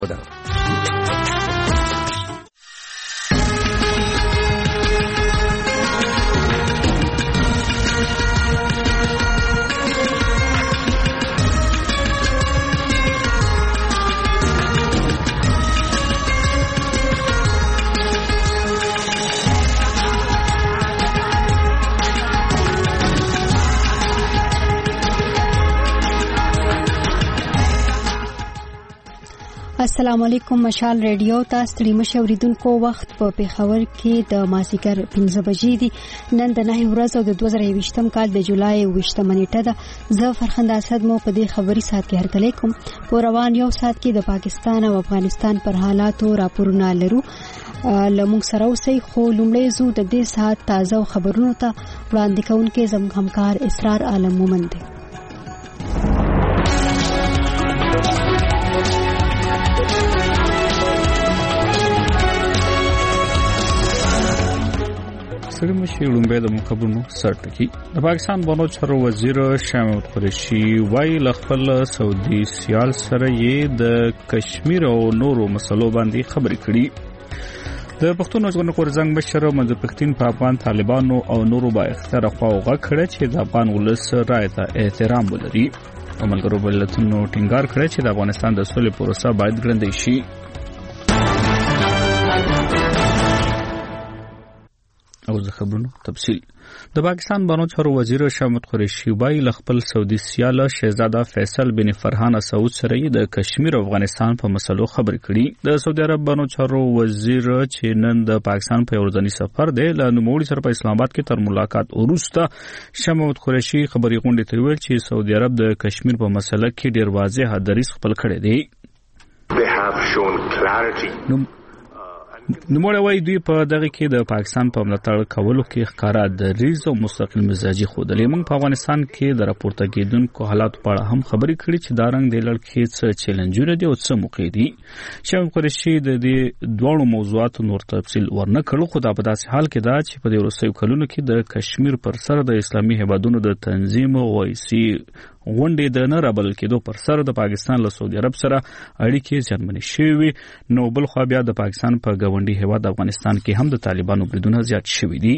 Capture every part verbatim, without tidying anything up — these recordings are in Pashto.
السلام علیکم. مشال ریډیو تاسو ستړي مشه اوریدونکو وخت په پیښور کې د مازیګر پنځه بجې دي. نن د نهه ورځې او د دوه زره یوویشتم کال د جولای اوویشتمه نیټه ده. زه فرخنده اسد مو په دې خبري ساعت کې هرکلی کوم. په روان یو ساعت کې د پاکستان او افغانستان پر حالاتو راپورونه لرو. لمونږ سره اوسئ، خو لومړی زو د دې ساعت تازه خبرونو ته وړاندې کوونکي زموږ همکار اسرار عالم مومن دی. سره مشي لومبه د مخبرونو سرټکی د پاکستان بانو چارو وزیر شاه محمود قریشي وايي خپل سعودي سیال سره یې د کشمیر او نورو مسلو باندې خبرې کړي. د پښتون ژغورنې غورځنګ مشر منظور پښتين په افغان طالبانو او نورو با اختیار خواوغه کړه چې د افغان ولس رائے ته احترام ولري. عملګرو بلتونو ټینګار کړی چې د افغانستان د سولې پروسه باید ګړندۍ شي. او د خبرونو تفصیل د پاکستان بانو چارو وزیر شاه محمود قریشي وايي خپل سعودي سیال شهزاده فیصل بن فرحان سعود سره د کشمیر او افغانستان په مسلو خبرې کړي. د سعودي عرب بانو چارو وزیر چې نن د پاکستان په ورځنی سفر دی له نوموړي سره په اسلام آباد کې تر ملاقات وروسته شاه محمود قریشي خبري غونډې ته ویل چې سعودي عرب د کشمیر په مسله کې ډیر واضح دریځ خپل کړی دی. They have shown clarity. نو نوموړی وايي دوی په دغه کې د پاکستان په ملاتړ کولو کې ښکارا دریځ او مستقل مزاجي ښودلې. موږ په افغانستان کې د راپورته کېدونکو حالاتو په اړه هم خبرې کړې چې دا رنګ د لړ کې څه چیلنجونه دي او څه موقع دي. شاه قریشي د دې دوه موضوعاتو نور تفصیل ورنه کړو، خو دا په داسې حال کې دا چې په دې وروستیو کلونو کې د کشمیر پر سر د اسلامي هیوادونو د تنظیم او وایسي غونډې د نه رابل کېدو پر سر د پاکستان له سعودي عرب سره اړیکې زیانمنې شوي. نو بل خو بیا د پاکستان په ګاونډي هیواد افغانستان کې هم د طالبانو بریدونه زیات شوي دي.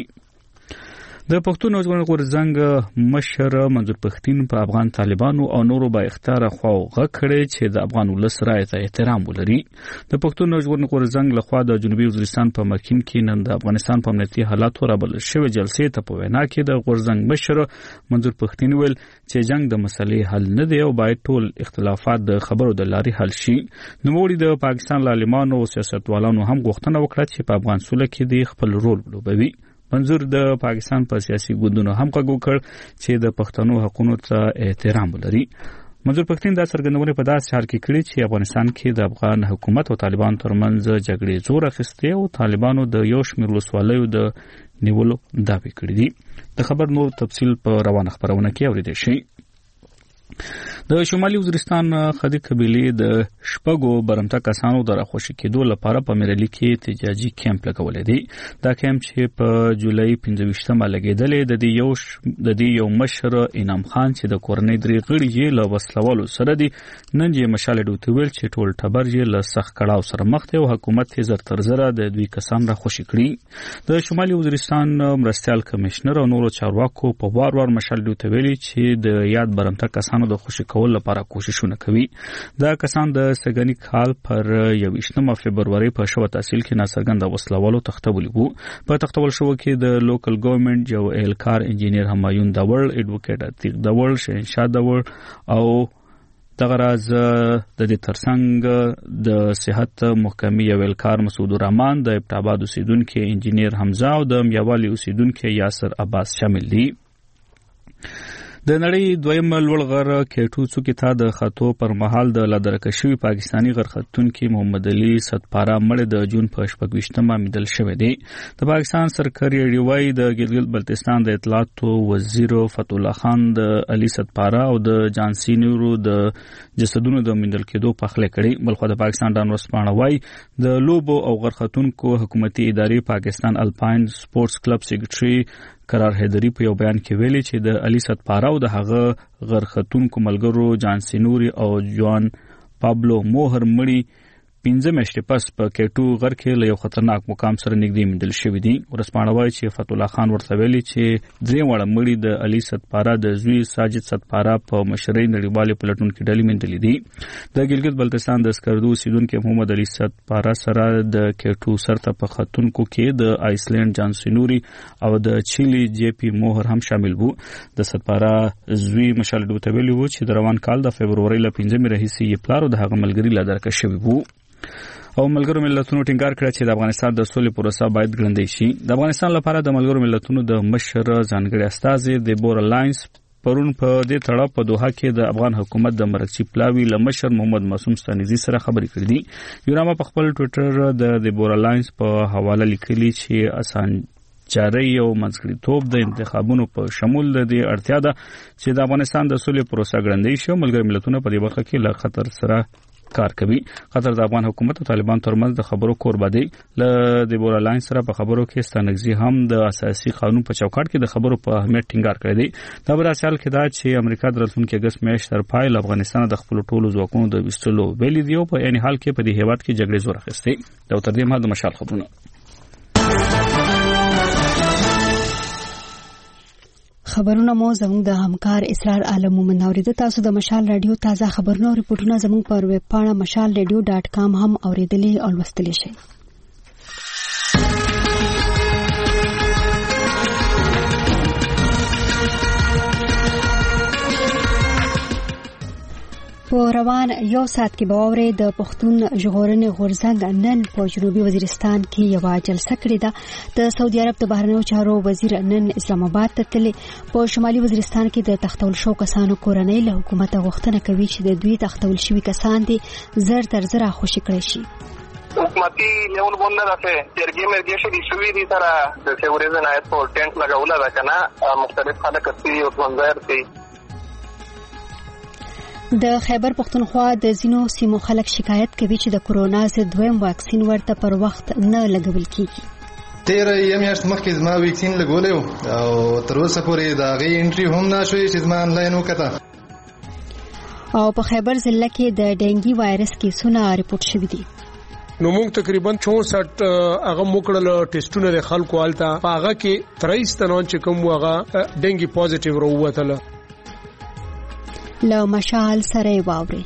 د پښتون ژغورنې غورځنګ مشر منظور پښتين په افغان طالبانو او نورو با اختیار خواوغه کړی چې د افغان ولس رائے ته احترام ولري. د پښتون ژغورنې غورځنګ لخوا د جنوبي وزیرستان په مکین کې نن د افغانستان په امنیتي حالاتو رابل شوې جلسې ته په وینا کې د غورځنګ مشر منظور پښتين ویل چې جنگ د مسلې حل نه دی او باید ټول اختلافات د خبرو د لارې حل شي. نوموړي د پاکستان عالمانو او سیاستوالانو هم غوښتنه وکړه چې په افغان سوله کې د خپل رول ولوبوي. منظور د پاکستان په سیاسي ګوندونو هم غږ وکړ چې د پښتنو حقوقو ته احترام ولري. منظور پښتين دا څرګندونه په داسې حال کې کړې چې افغانستان کې د افغان حکومت او طالبان ترمنځ جګړې زور اخیستې او طالبانو د یو شمېر ولسوالیو د نیولو دعوې کړې دي. د خبر نور تفصیل په روانه خبرونه کې اورېدل شي. د شمالي وزیرستان خدي قبيله د شپږو برمته کسانو د راخوشي کېدو لپاره په میرالي کې احتجاجي کیمپ لګولې دي. دا کیمپ چې په جولای پنځه ویشتمه لګېدلې د دې یو د دې یو مشر انعام خان چې د کورنۍ درې غړي یې له وسلوالو سره دي نن یې مشال ډوته ویل چې ټول ټبر یې له سخت کړهو سره مخ دي او حکومت یې زر تر زره د دوی کسان راخوشي کړي. د شمالي وزیرستان مرستيال کمشنر او نورو چارواکو په وار وار مشال ډوته ویلي چې د یاد برمته کسانو د خوشي کول لپاره کوششونه کوي. دا کسان د سګنی کال پر یوویشتمه فبرवरी په شوه تحصیل کې ناڅرګند وسلوالو تختول وو. په تختول شو کې د لوکل ګورنمنت جو اهلکار انجینیر همایون داور، ایډوکیټ عتیق داور، شهنشاه داور او دغه راز د دې ترڅنګ د صحت محکمې یو اهلکار مسعود الرحمن، د ابټاباد اوسیدونکو انجینیر حمزه او د میاوالی اوسیدونکو یاسر عباس شامل دي. د نړۍ دویم لوړ غر کېټو څوکې ته د خطو پر مهال د لادرکشوي پاکستانی غرختونکو محمد علي ستپارا مړ د جون په شپږ ویشتمه مدل شوی دی. د پاکستان سرکاري ریوای د ګلګت بلتستان د اطلاعاتو وزیر فتح الله خان د علي ستپارا او د جانسي نورو د جسدونو د مندل کېدو په خله کړي. بلخو د پاکستان ډان ورسپانه وای د لوبو او غرختونکو حکومتي ادارې پاکستان الپاین سپورتس کلب سیکریټري قرار حیدری په یو بیان کې ویلي چې د علي ستپارا او د هغه غرختونکو ملګرو جانسي نوري او جوان پابلو موهر مړي پنځه میاشتې پس په کېټو غر کې له یو خطرناک مقام سره نږدې موندل شوی دی. ورسپانه وایي چې فتح الله خان ورته ویلي چې درې وړه مړي د علي صدپاره د زوی ساجد صدپاره په مشرۍ نړیوالې پلټونکو ډلې موندلې دي. د ګلګت بلتستان د اسکردو اوسیدونکو محمد علي صدپاره سره د کېټو سرته په خطونکو کې د آیسلند جانسینوري او د چيلي جي پي موهر هم شامل وو. د صدپاره زوی مشال ډوته ویلي وو چې د روان کال د فبرवरी ل پنځمې راهیسې یې پلار د هغه ملګری لا درکه شوی وو. او ملګرو ملتونو ټینګار کړی چې د افغانستان د سولې پروسه باید ګړندۍ شي. د افغانستان لپاره د ملګرو ملتونو د مشر ځانګړي استازي د بور الاینس پرون په دې تړاو په دوحه کې د افغان حکومت د مرکزی پلاوی له مشر محمد معصوم ستانیزي سره خبرې کړې دي. یورما په خپل ټوئیټر د د بور الاینس په حواله لیکلي چې آسان جاری او منځګړیتوب د انتخابونو په شمول د دې اړتیا ده چې د افغانستان د سولې پروسه ګړندۍ شي. ملګرو ملتونو په دې برخه کې له خطر سره کار کوي. خطر د افغان حکومت او طالبان ترمنځ د خبرو کوربه دی. ل د بور الاینس سره په خبرو کې ستانګزي هم د اساسي قانون په چوکاټ کې د خبرو په اهمیت ټینګار کړی دی. دا به حاصل کېدا چې امریکا د راتلونکي اگست میاشتې تر پای له افغانستان د خپل ټولو ځواکونو د وستلو ویلي دی او په یعنی حال کې په دې هیواد کې جګړې زور اخیسته. دا تر دې مهال د مشال خبرونه. خبرونه مو زموږ د همکار اسرار عالم مومن اوریدو. تاسو د مشال رادیو تازه خبرونه او ریپورتونه زموږ په ویب پاڼه مشال رادیو ډاټ کام هم اوریدلي او لوستلی شئ. په روان یو ساعت کې به واورئ د پښتون ژغورنې غورځنګ نن په جنوبي وزیرستان کې یوه جلسه کړې ده. د سعودي عرب د بهرنیو چارو وزیر نن اسلام آباد ته تللی. په شمالي وزیرستان کې د تختول شو کسانو کورنۍ له حکومت غوښتنه کوي چې د دوی تختول شوي کسان دي زر تر زره خوشي کړی شي. حکومتي لیول باندې راځي جرګې مرګې شې شوې دي سره د سیوريزن آیت په ټینټ لګول دا کنه مختلف خلک کوي او څنګه دي. د خیبر پختونخوا د ځینو سیمو خلک شکایت کوي چې د کورونا ضد دویم واکسین ورته پر وخت نه لګول کیږي. تیر یم میاشت مخکې زما واکسین لګولیو او تر اوسه پورې د هغې انټري هم نه شوې چې زما آنلاین وکړه. او په خیبر ضلع کې د ډینګي وایرس کیسونه ریپورت شوي دي. نو موږ تقریبا چونسठ هغه موکړل ټیسټونه د خلکو آلته هغه کې تریس تنون چې کوم هغه ډینګي پوزټیو وروته له مشال سره واوري.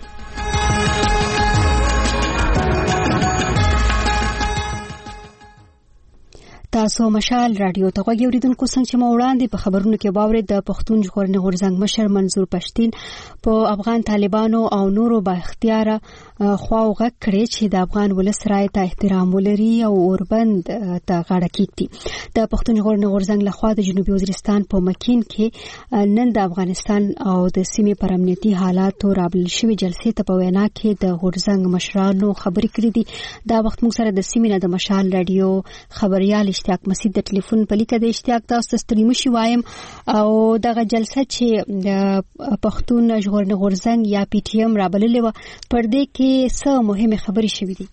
تاسو مشال رادیو ته غوږی اوریدونکو څنګه چې مو وړاندې په خبرونو کې باور د پښتون ژغورنې غورځنګ مشر منظور پښتين په افغان طالبانو او نورو با اختیار خواو غږ کړی چې د افغان ولس رائے ته احترام ولري او اوربند ته غاړه کیږي. د پښتون ژغورنې غورځنګ لخوا د جنوبي وزیرستان په مکین کې نن د افغانستان او د سیمې پر امنیتي حالاتو رابل شوی جلسې ته په وینا کې د غورځنګ مشرانو خبرې کړې دي. دا وخت موږ سره د سیمې نه د مشال رادیو خبريال اشتیاق مسید د ټلیفون په لیکه د اشتیاق تاسو ته ستړي مشي وایم او دغه جلسه چې د پښتون ژغورنې غورځنګ یا پی ټی ایم رابللې و پر دې کې څه مهمه خبرې شوې دي؟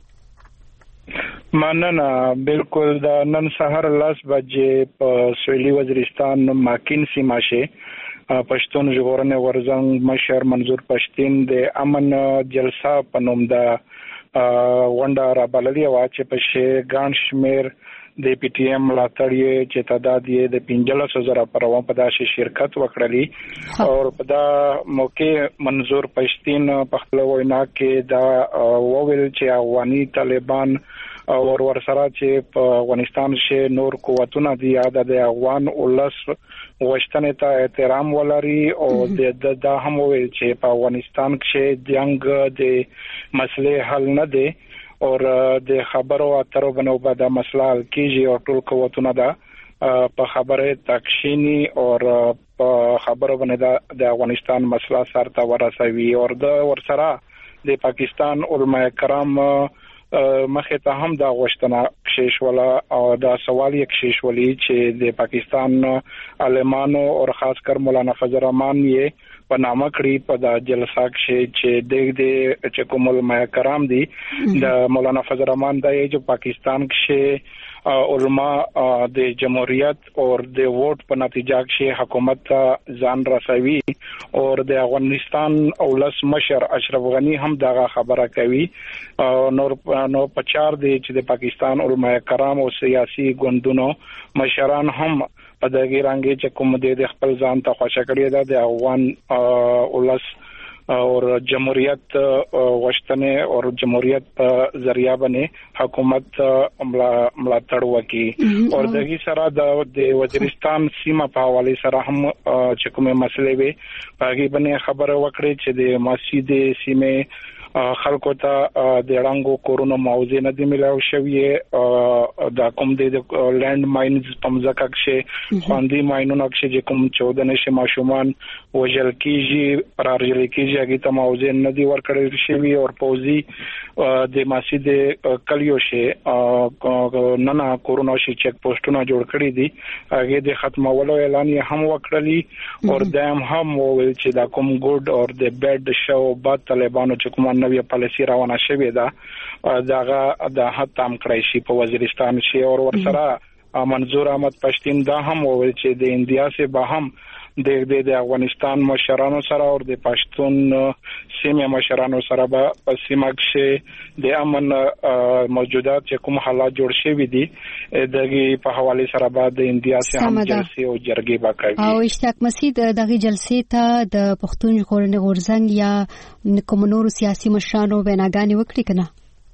مننه. بالکل د نن سحر لاس بجې په سویلي وزیرستان ماکین سیمه شه پښتون ژغورنې غورځنګ مشر منظور پښتين د امن جلسه په نوم د ونډه رابللې و چې په شی ګان شمیر د پی ټی ایم لاتړی چې تعداد یې د پنځلس زره پروا په داسې شرکت وکړلی او په دا موقع منظور پښتين په خپل وینا کې دا وویل چې افغاني طالبان او ور سره چې په افغانستان کې نور قوتونه دي یا د افغان ولس غوښتنې ته احترام ولري او د دا هم ویل چې په افغانستان کې جنگ د مسلې حل نه دی او د خبرو اترو بنو بعد مسله کیږي او ټول قوتونه دا په خبره تکشینی او په خبرو باندې د افغانستان مسله سره ورسوي او د ورسره د پاکستان علماء کرام مخه ته هم دا غوښتنه کشش ولا او دا سوال یې کشش ولې چې د پاکستان عالمانو او خاص کر مولانا فضل الرحمن یې په نامه کړی په د جلسه کې چې د دې چې کوم علماء کرام دي د مولانا فضل الرحمن د جو پاکستان کې علماء د جمهوریت او د ووټ په نتیجه کې حکومت ځان رسوي او د افغانستان اولس مشر اشرف غنی هم دغه خبره کوي نور نو پچار دي چې د پاکستان علماء کرام او سیاسي ګوندونو مشران هم په دغه رنګ چې کوم د خپل ځان ته خوشا کړی دا د افغان اولس اور جمهوریت وشتنه اور جمهوریت په ذریعہ باندې حکومت ملاتړ وکړي اور دغه سره د وزیرستان سیمه په حواله سره هم چې کومه مسلې وي هغه باندې خبره وکړي چې د مسجد سیمه خلکو ته د رنګو کورونو موضوع نه دی ملاو شوی دا کوم د لند ماینز پمزکه کې خواندي ماینونو کې کوم چودہ نشه ماشومان وجل کیږي پرارجل کیږي هغه ته موضوع نه دی ورکړل شوی او پوزي د مسجد کلیو شه ننا کورونو شي چک پوسټونه جوړ کړی دي هغه د ختمولو اعلان یې هم وکړلی او دیم هم ویل چې دا کوم ګډ او د بیډ شو بعد طالبانو چې کوم نوې پالیسي روانه شوې ده داغه د هتام کړی شي په وزیرستان شي او ورسره منظور احمد پښتین دا هم ویل چې د انډیا سه به هم د د افغانستان مشرانو سره او د پښتون سیمه مشرانو سره په سیمه کې د امن موجودات چې کوم حالات جوړ شوي دي دغه په حواله سره بعد د انډیا سه هم جلسې او جرګې وکړي او اشتیاق مسعود دغه جلسې ته د پښتون ژغورنې غورځنګ یا کوم نور سیاسي مشرانو ویناګانې وکړي کنه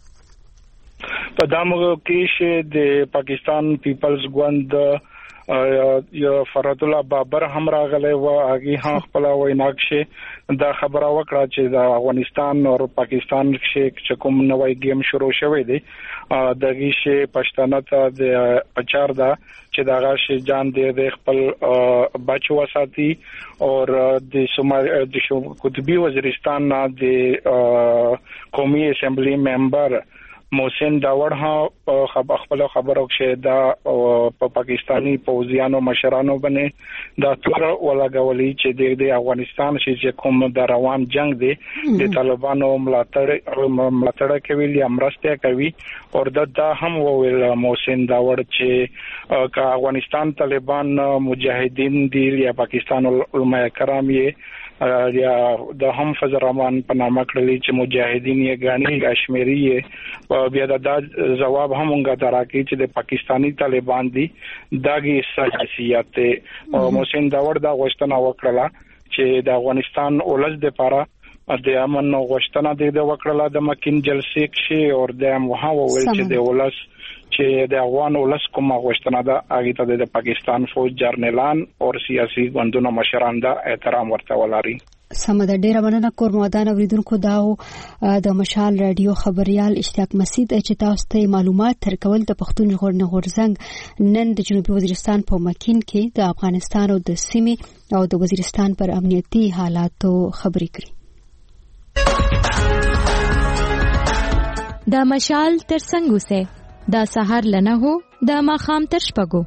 په دامو کې د پاکستان پیپلز ګوند یا فرات الله بابر هم راغلی و هغه هم خپل ویناکشه دا خبره وکړه چې د افغانستان او پاکستان کې کوم نوې گیم شروع شوې دي دغه شی پښتانه ته د اچار دا چې داغه شی جان دی خپل بچو وساتي او د سومال د قطبی وزیرستان د قومي اسمبلی ممبر محسن داوړ ها خپل خبرو کې دا په پاکستانی پوځیانو مشرانو باندې دا تور ولګولي چې د افغانستان چې کوم د روان جنگ دی د طالبانو ملاتړ ملاتړ کوي یا مرسته کوي او دا هم وویل محسن داوړ چې کا افغانستان طالبان مجاهدین دی یا پاکستان علماء کرام یې یا د هم فضل الرحمن په نامه کړلی چې مجاهدین یې غاني کشمیری یې بیا دا جواب هم موږ دراکې چې د پاکستانی طالبان دي داګي سیاست او محسن داوړ دا غوښتنه وکړه چې د افغانستان اولس د لپاره د امن غوښتنه د وکړه د مکین جلسې کې او د مها وویل چې د اولس چې د افغان ولس کومه غوښتنه ده هغه ته د پاکستان فوج جرنیلان او سیاسي ګوندونو مشران دا احترام ورته ولري. سمه د ډیره مننه کورمودان اوریدونکو داو د مشال رادیو خبريال اشتیاق مسعود چې تاسو ته معلومات ترکول د پښتون ژغورنې غورځنګ نن د جنوبي وزیرستان په مکین کې د افغانستان او د سیمې او د وزیرستان پر امنیتي حالاتو خبرې کړې. د مشال ترڅنګ اوسه دا سحر لنه هو د ماخام تر شپګو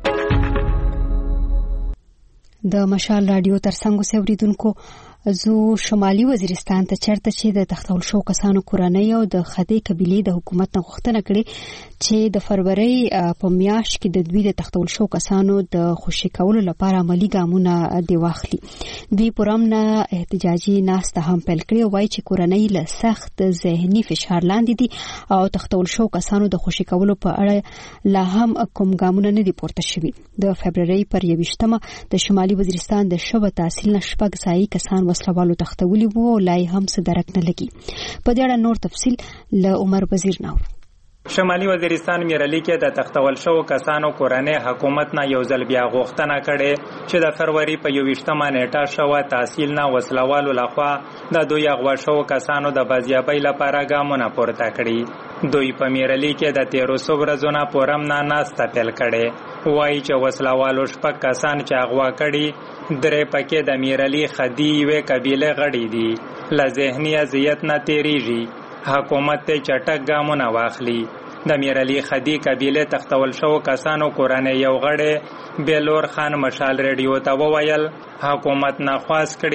د مشال رادیو ترڅنګ اوسه اوریدونکو زو شمالي وزیرستان ته چرته چې د تختول شو کسانو کورنۍ او د خدای قبيله د حکومت نه غوښتنه کړې چې د فروری په میاشت کې د دوی د تختول شو کسانو د خوشی کولو لپاره عملی ګامونه دی واخلي. دوی پرمنه احتجاجي ناسته هم پیل کړی او وايي چې کورنۍ له سخت ذهني فشار لاندې دي او تختول شو کسانو د خوشی کولو په اړه لا هم کوم ګامونه نه دي پورته شوي. د فبرवरी پر یوشتمه د شمالي وزیرستان د شوبه تحصیل نشپګ ځای کسان وسلوالو تختولی وو او لای هم څه درک نه لګي. په دې اړه نور تفصیل له عمر وزیر نو. شمالي وزیرستان میرلی کې د تختول شو کسانو کورنۍ حکومت نه یو ځل بیا غوښتنه کړې چې د فروری په یوشتمه نیټه شو تحصیل نه وسلوالو لخوا د دوی غوا شو کسانو د بازیابۍ لپاره ګامونه پورته کړي. دوی په میرلی کې د تیرو سو ورځو نه پورم نه ناسته پیل کړي. وایي چې وسلوالو شپږ کسان چې غوا کړي درې پکې د میرلی خدی وې قبیله غړي دي له ذهني اذیت نه تیریږي. حکومت ته چټک ګامونه واخلي. د میرعلی خدی قبیله تختول شو کسانو کورنۍ یو غړی بیلور خان مشال ریډیو ته وویل حکومت نه خواست کړي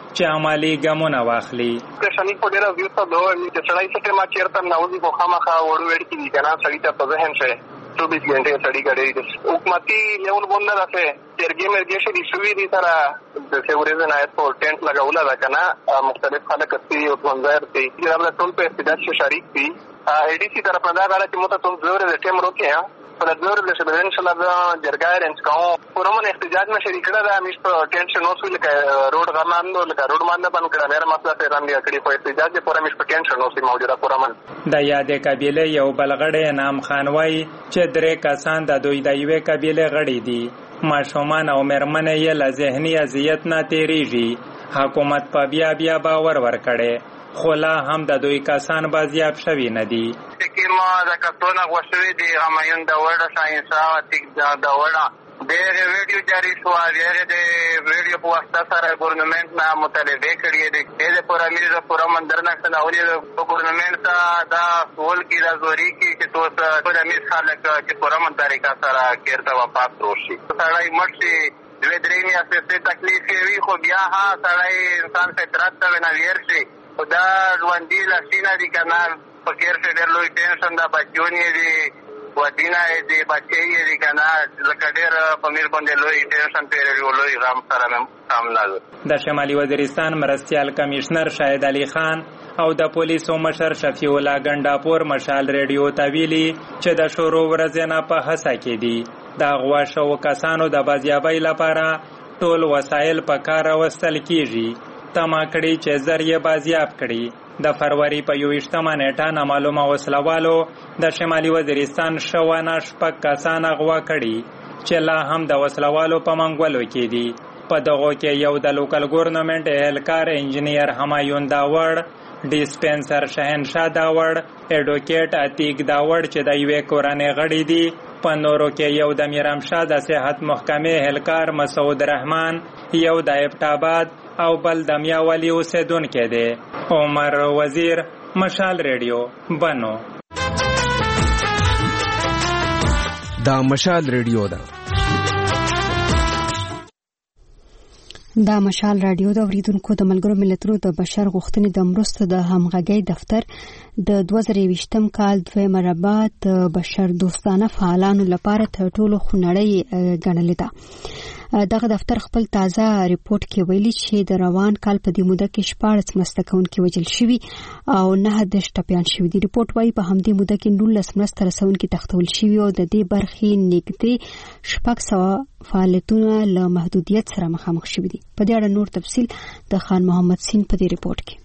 چې عملی ګامونه واخلي. د شنی په ډیره ویو ته دوه چې سړی څه ما چیرته ناوځي په خامخا وړو وړ کې کنه سړی ته په ذهن شه चौबीस घंटे स्टडी करेगी हुकूमती लेवल बोलना रखे तेरगे मेरगे से रिश्वी दी सारा जैसे उरेजन आयत को टेंट लगा उला रखा ना मुख्तलिफ खालक थी और मंजर थी जब अपने टोल पे इस्तेदाद से शरीक थी एडीसी तरफ नदा गाड़ा की मोटा तुम जोर दे टेम रोके हैं पर जोर दे से बदन चला जरगाए रेंज का पूरा मन इस्तेदाद में शरीक रहा है मिस टेंट से नोस भी लगा रोड करना अंदर लगा रोड मारना बंद करा मेरा मसला से रन दिया कड़ी पर इस्तेदाद से पूरा मिस टेंट से नोस मौजूदा पूरा मन د یادې قبیله یو بلغړی نام خان وای چې درې کسان د دوی د یوې قبیله غړي دي. ماشومان او مېرمنې یې له ذهني اذیت نه تېرېږي. حکومت په بیا بیا باور ورکړی خو لا هم د دوی کسان بازیاب شوي نه دي. ما د کتونه غوښوي دي همایون د وړه ساينسا تک د وړه ډېر ویډیو جاری شو هغه د ویډیو په واسطه سره ګورنمنت نه مطالبه کړې دي د پورا میز پورا مندر نه څنګه په ګورنمنت دا سوال کې راځوري چې تاسو پورا میز خلک چې پورا من طریقه سره کېرته واپس روشي سړی مرشي دوی درې میاشتې تکلیف وي خو بیا ها سړی انسان فطرت ته نه ویرشي خدا ژوندۍ لاسینه دي کنه فکر څه ډېر لوی ټینشن دا بچونی دي ودینا دې بچي دې کنه لکه ډېر په میر باندې لوی ټینشن پیری ولوي غم سره سامنا ده. د شمالي وزیرستان مرستیال کمشنر شاهد علي خان او د پولیسو مشر شفیع الله ګنډاپور مشال ریډیو ته ویلي چې د شروع ورځې نه په هڅه کې دي د غوا شو کسانو د بازیابۍ لپاره ټول وسایل په کار راوستل کیږي. تما کړي چې ذریعہ بازیاب کړي. د فروری په یوویشتمه نیټه نامعلومه وسلوالو د شمالي وزیرستان شوانه شپږ کسان اغوا کړي چې لا هم د وسلوالو په منګولو کې دي. په دغو کې یو د لوکل ګورنمنت اهلکار انجینیر همایون داوړ، ډیسپنسر شهنشاه داوړ، اډوکیټ عتیق داوړ چې د یوې کورنۍ غړي دي. په نورو کې یو د میرامشاه د صحت محکمې اهلکار مسعود رحمان، یو د ابټاباد او بل د میاولی اوسیدونکی دی. عمر وزیر، مشال ریډیو، بنو. دا مشال ریډیو ده. دا مشال رادیو د اوریدونکو د ملګرو ملتونو د بشر غوښتنې د مرستو د همغږۍ دفتر د دوه زره یوویشتم کال دویمه ربع د بشر دوستانه فعالانو لپاره تر ټولو خونړۍ ګڼلې ده. دغه دفتر خپل تازه ریپورت کې ویلي چې د روان کال په دې موده کې شپاړس مرسته کوونکي وژل شوي او نه دېرش ټپیان شوي دي. ریپورت وایي په همدې موده کې نولس مرسته رسونکي تښتول شوي او د دې برخې نږدې شپږ سوه فعالیتونه له محدودیت سره مخامخ شوي دي. په دې اړه نور تفصیل د خان محمد سین په دې ریپورت کې.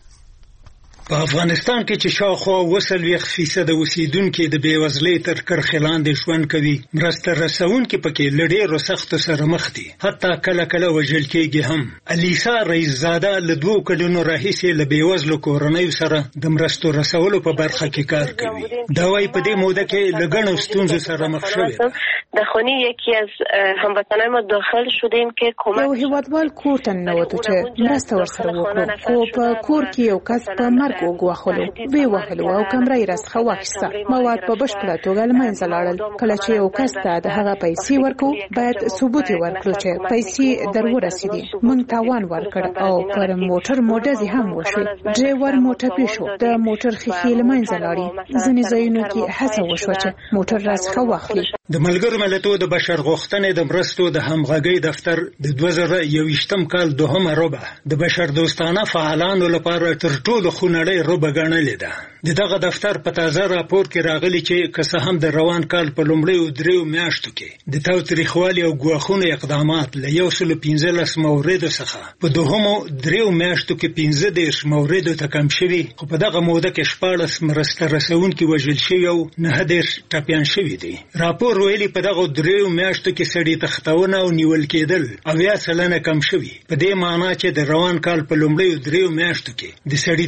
په افغانستان کې چې شاوخوا اووه څلوېښت فیصده اوسیدونکي د بېوزلۍ تر کرښې لاندې ژوند کوي، مرسته رسونکي پکې له ډېرو سختو سره مخ دي، حتی کله کله وژل کېږي هم. الیسا رئیسزاده له دوو کلونو راهیسې له بېوزلو کورنیو سره د مرستو رسولو په برخه کې کار کوي. دا وایي په دې موده کې له ګڼو ستونزو سره مخ شوې ده. در خانه یکی از هموطنان ما داخل شدیم که کمک یو هیوادوال کور ته ننوتو چې مرسته ورسره وکړو، خو په کور کې یو کس په مرګ وګواښلو، ویې وهلو او کمره یې راڅخه واخیسته. مواد په بشپړه توګه له منځه لاړل. کله چې یو کس ته د هغه پیسې ورکړو باید ثبوت یې ورکړو چې پیسې در ورسېدې. موږ تاوان ورکړ او پر موټر مو ډزې هم وشوې. ډریور مو ټپي شو، د موټر ښیښې له منځه لاړې. ځینې ځایونو کې هڅه وشوه چې موټر راڅخه واخلي. د ملګرو ملتونو د بشر غوښتنې د مرستو د همغږۍ دفتر د دوه زره یوویشتم کال دوهمه ربع د بشر دوستانه فعالانو لپاره تر ټولو خونړۍ ربع ګڼلې ده. د دغه دفتر په تازه راپور کې راغلي چې که څه هم د روان کال په لومړیو دریو میاشتو کې د تاوتریخوالي او ګواښونو اقدامات له یو سل پنځلس موردو څخه په دوهمو دریو میاشتو کې پنځه دېرش موردو ته کم شوي، خو په دغه موده کې شپاړس مرسته رسونکي وژل شوي او نهه دېرش ټپیان شوي دي. راپور ویلي په دغه دریو میاشتو کې سړي تښتونه او نیول کېدل اویا سلنه کم شوي. په دې معنا چې د روان کال په لومړیو دریو میاشتو کې د سړي تښتونه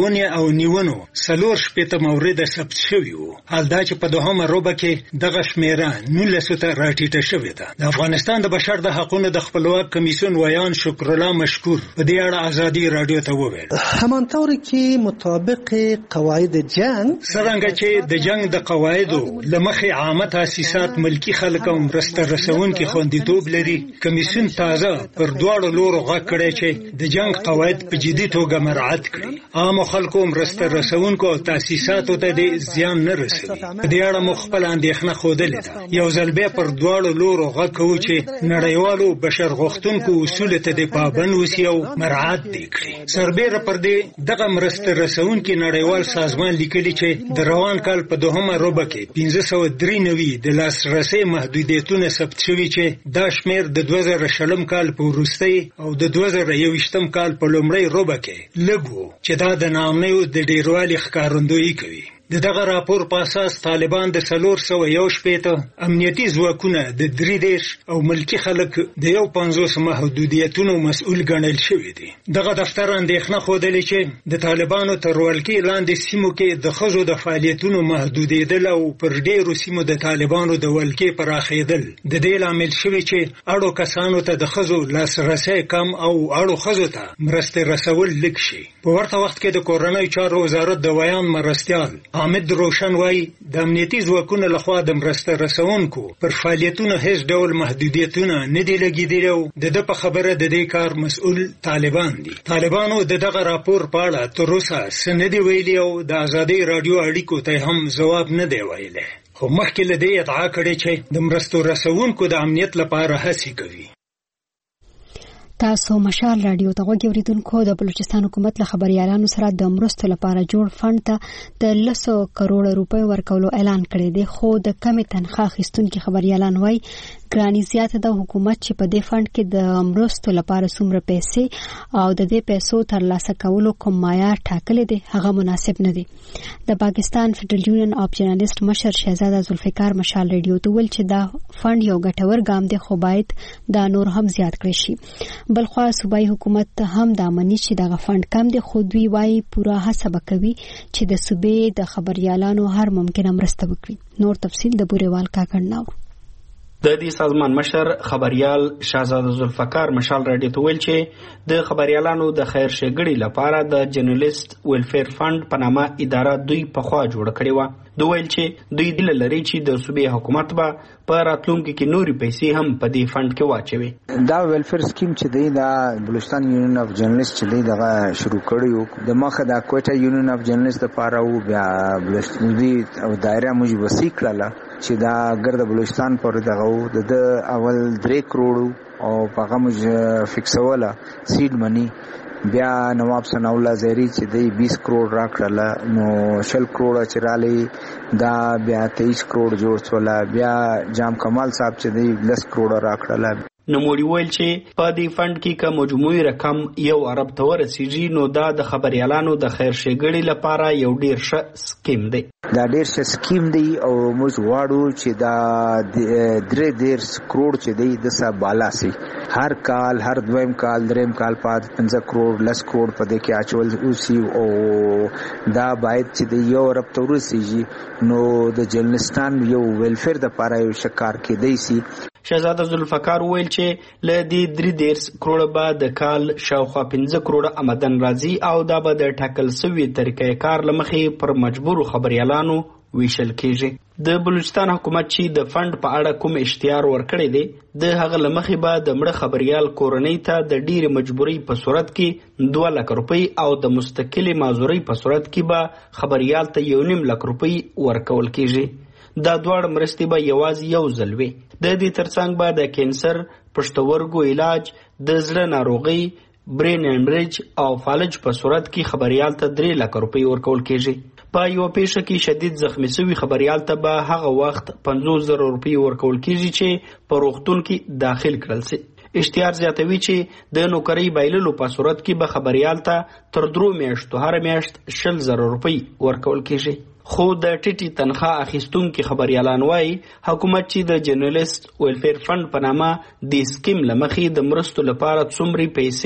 ورونې او نیونو څلور شپېته مورده ثبت شوي وو. حال دا چې په دوهمه روبه کې دغه شمیره نولسو ته راټیټه شوې ده. د افغانستان د بشر د حقونو د خپلواک کمیسیون ویان شکر الله مشکور په دې اړه ازادي رادیو ته وویل همانطور که مطابق قواعد جنگ څرنګه چې د جنگ د قواعدو لمخې عامه تاسیسات ملکی خلک او مرسته رسونکي خوندیتوب لري، کمیسیون تازه پر دواړو لورو غږ کړی چې د جنگ قواعد په جدي توګه مراعات کړي، عام خلکو مرسته رسونکو او تاسیساتو ته د زیان نه رسوي. په دې اړه مخ خپل اندېښنه ښودلې ده. یو ځل بیا پر دواړو لورو غږ کوو چې نړیوالو بشر غوښتونکو اصولو ته د پابند اوسي او مراعات دې کړي. سربیره پر دې دغه مرسته رسونکي نړیوال سازمان لیکلي چې د روان کال په دوهمه روبه کې پنځه سوه درې نوي د لاسرسي محدودیتونه ثبت شوي چې دا شمیر د دوه زره شلم کال په وروستۍ او د دوه زره یوویشتم کال په لومړۍ روبه کې لږ و چې دا د ناامنیو د ډیروالي ښکارندویي کوي. د دغه راپور په اساس طالبان د څلور سوه یو شپېته امنیتي ځواکونه د درې دېرش او ملکي خلک د یو پنځوس محدودیتونو مسؤل ګڼل شوي دي. دغه دفتر اندېښنه ښودلې چې د طالبانو تر ولکې لاندې سیمو کې د ښځو د فعالیتونو محدودېدل او پر ډېرو سیمو د طالبانو د ولکې پراخېدل د دې لامل شوي چې اړو کسانو ته د ښځو لاسرسی کم او اړو ښځو ته مرستې رسول لږ شي. په ورته وخت کې د کورنیو چارو وزارت د ویان مرستیال حامد روشن وایي د امنیتي ځواکونو لخوا د مرسته رسونکو پر فعالیتونو هیڅ ډول محدودیتونه نه دي لګېدلي او د ده په خبره د دې کار مسؤل طالبان دي. طالبانو د دغه راپور په اړه تر اوسه څه نه دي ویلي او د ازادۍ راډیو اړیکو ته هم ځواب نه دی ویلی، خو مخکې له دې ادعا کړې چې د مرستو رسونکو د امنیت لپاره هڅې کوي. تاسو مشال رادیو ته غوږ اوریدونکو د بلوچستان حکومت له خبريالانو سره د مرستو لپاره جوړ فند ته د لسو کروڑ روپۍ ورکولو اعلان کړی دی، خو د کمې تنخواه اخیستونکي خبريالان وایي ګراني زیاته د حکومت چې په دې فند کې د مرستو لپاره څومره پیسې او د دې پیسو ترلاسه کولو کوم معیار ټاکلی دی هغه مناسب نه دی. د پاکستان فیډرل یونین اف جرنالیست مشر شهزاده ذوالفقار مشال رادیو ته ویل چې دا فند یو ګټور ګام دی خو باید دا نور هم زیات کړی شي. بلخوا صوبایي حکومت هم دا مني چې دغه فند کم دی، خو دوی وایي پوره هڅه به کوي چې د صوبې د خبريالانو هر ممکنه مرسته وکړي. نور تفصیل د بوریوال کاکړ ناو. د دې سازمان مشر خبريال شهزاده ذوالفقار مشال رادیو ته ویل چې د خبريالانو د خیر ښېګړې لپاره د جرنالیست ویلفیر فند په نامه اداره دوی پخوا جوړه کړې وه. دوی ویل چې دوی هیله لري چې د صوبې حکومت به په راتلونکي کې نورې پیسې هم په دې فند کې واچوي. دا ویلفیر سکیم چې دی دا بلوچستان یونین اف جرنالیست چې دی دغه شروع کړی و د مخه د کوټه یونین اف جرنالیست لپاره و، بیا بلوچستان او دایره موږ وسیع کړله چې دا ګرد بلوچستان پر دغه د اول درې کروڑ او هغه موږ فکسوله سیډ منی، بیا نواب ثناء الله زهري چې دی بیس کروڑ راکړله، نو شل کروڑ چې رالی دا بیا تیئیس کروڑ جوړ شوله، بیا جام کمال صاحب چې دی لس کروڑ راکړله. نوموړي ویل چې په دې فند کې که مجموعي رقم یو ارب ته ورسیږي نو دا د خبريالانو د خیر ښېګړې لپاره یو ډیر ښه سکیم دی. دا ډیر ښه سکیم دی او موږ غواړو چې دا درې دېرش کروڑ چې دی دسه بالا سي، هر کال هر دویم کال دریم کال پات پنځه کروڑ لس کروڑ په دې کې اچول اوسي او دا باید چې دی یو ارب ته ورسیږي نو د جرنالستان یو ویلفیر د لپاره یو ښه کار کېدی سي. شهزاده ذوالفقار ویل چې له دې درې دېرش کروڑه به د کال شاوخوا پنځه کروڑه آمدن راځي او دا به د ټاکل سوي طریقې کار له مخې پر مجبورو خبريالانو ویشل کېږي. د بلوچستان حکومت چې د فند په اړه کوم اشتهار ورکړی دی د هغه له مخې به د مړه خبريال کورنۍ ته د ډېرې مجبورۍ په صورت کې دوه لک روپۍ او د مستقلې معذورۍ په صورت کې به خبريال ته یو نیم لک روپۍ ورکول کېږي. دا دواړه مرستې به یوازې یو ځل وي. د دې ترڅنګ به د کینسر، پښتورګو علاج، د زړه ناروغۍ، برین هیمریج او فالج په صورت کې خبريال ته درې لک روپۍ ورکول کېږي. په یو پیښه کې شدید زخمی شوي خبريال ته به هغه وخت پنځوس زره روپۍ ورکول کېږي چې په روغتون کې داخل کړل شي. اشتهار زیاتوي چې د نوکرۍ بایللو په صورت کې به خبريال ته تر درو میاشتو هر میاشت شل زره روپۍ ورکول کېږي. خو د ټیټي تنخواه اخیستونکي خبريالان وایي حکومت چې د جرنالیست ویلفیر فند په نامه د سکیم له مخې د مرستو لپاره څومره پیسې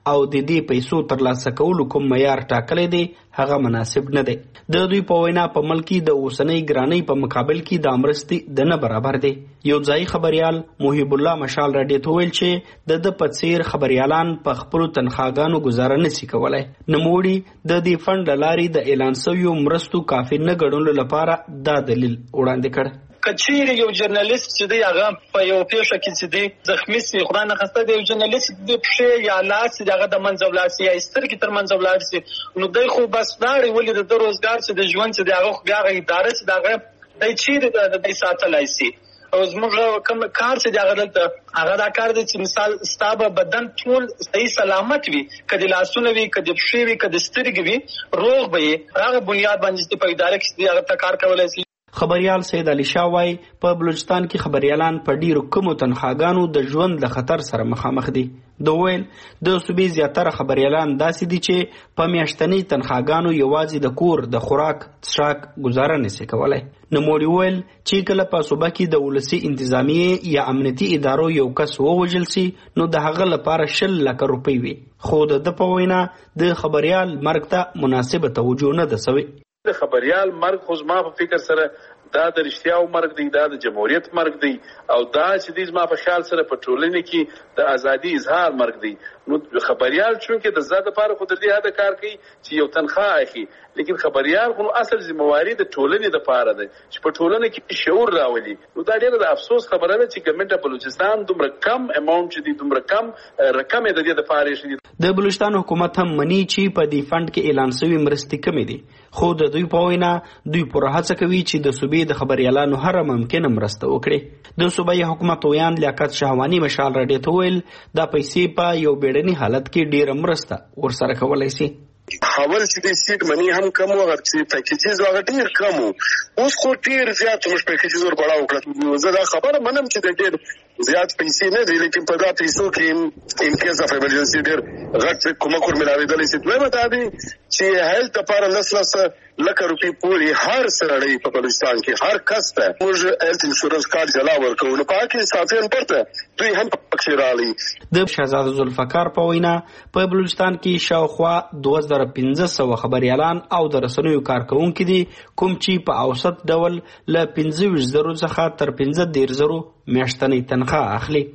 او د دې پیسو ترلاسه کولو کوم معیار ټاکلی دی هغه مناسب نه دی. د دوی په وینا په ملک کې د اوسنۍ ګرانۍ په مقابل کې د مرستې د نه برابر دی. یو ځایي خبریال محب الله مشال راډیو ته ویل چې د ده په څیر خبریالان په خپلو تنخواګانو ګزاره نشي کولی. نوموړي د دې فنډ له لارې د اعلان شویو مرستو کافي نه ګڼلو لپاره دا دلیل وړاندې کړ. کچېرې یو جرنالیست چې دی هغه په یو پیښه کې چې دی زخمي سي، خدای نخواسته د یو جرنالیست د پښې یا لاس چې هغه د منځه ولاړ سي یا سترګې تر منځه ولاړ سي، نو دی خو بس لاړې ولې د ده روزګار چې د ژوند چې دی هغه خو بیا هغه اداره چې د هغه دی چیرې د دی ساتلی سي. او زموږ کوم کار چې دی هغه دلته هغه دا کار دی چې مثال ستا به بدن ټول صحیح سلامت وي، که د لاسونه وي، که د پښې وي، که د سترګې وي، روغ به یې هغه بنیاد باندې چې په اداره کې دی هغه ته کار کولی سي. خبریال سید علي شاه وایي په بلوچستان کې خبریالان په ډیرو کمو تنخواګانو د ژوند له خطر سره مخامخ دي. د ویل د صوبې زیاتره خبریالان داسې دي چې په میاشتنۍ تنخواګانو یوازې د کور د خوراک څښاک ګزاره نشي کولی. نوموړي ویل چې کله په صوبه کې د ولسي انتظامیې یا امنیتي ادارو یو کس ووژل سي نو د هغه لپاره شل لکه روپۍ وي، خو د ده په وینا د خبریال مرګ ته مناسبه توجه نه ده سوې. د خبریال مرګ خو زما په فکر سره دا د رښتیاو مرګ دی، دا د جمهوریت مرګ دی، او دا چې دی زما په خیال سره په ټولنې کې د ازادي اظهار مرګ دی. نو خبریال چونکې د زړه لپاره خو د دې حد کار کوي چې یو تنخواه اخلي، لیکن خبریال خو اصل ذمہواری د ټولنې لپاره ده چې په ټولنه کې شعور راولي. نو دا ډیره د افسوس خبره ده چې ګورنمنت بلوچستان دومره کم اماونت چې دی دومره کم رقم د دې لپاره شي. د بلوچستان حکومت هم مني چې په دې فند کې اعلان شوی مرستې کمې دي، خو د دوی په وینا دوی پوره هڅه کوي چې د صوبې د خبریالانو هر ممکنه مرسته وکړي. د صوبایي حکومت ویان لیاقت شهوانی مشال راډیو ته ویل دا پیسې په یو بیړني حالت کې ډیره مرسته ورسره کولی شي. حاول چې د سیټ منی هم کم و، هغه چې پیکیجز هغه ډیر کم و، اوس خو ډیر زیات موږ پیکیجز ور بڑا وکړه. زه دا خبره منم چې د ډیر زیات پیسې نه دي، لیکن په دا پیسو کې ان کیس اف ایمرجنسي ډیر غټ کومک ور ملاوېدلی شي. دویمه دا دی چې هیلث لپاره لس لس لکه روپۍ پورې هر سړی په بلوچستان کې هر کس ته موږ هیلث انشورنس کارت جلا ورکوو، نو په هغه کې صافیان پرته دوی هم پکښې راغلي. د شهزاده ذوالفقار په وینا په بلوچستان کې شاوخوا دوه زره پنځه سوه خبریالان او د رسنیو کارکوونکي دي کوم چې په اوسط ډول له پنځه ویشت زرو څخه تر پنځه دېرش زرو میاشتنۍ تنخواه اخلي.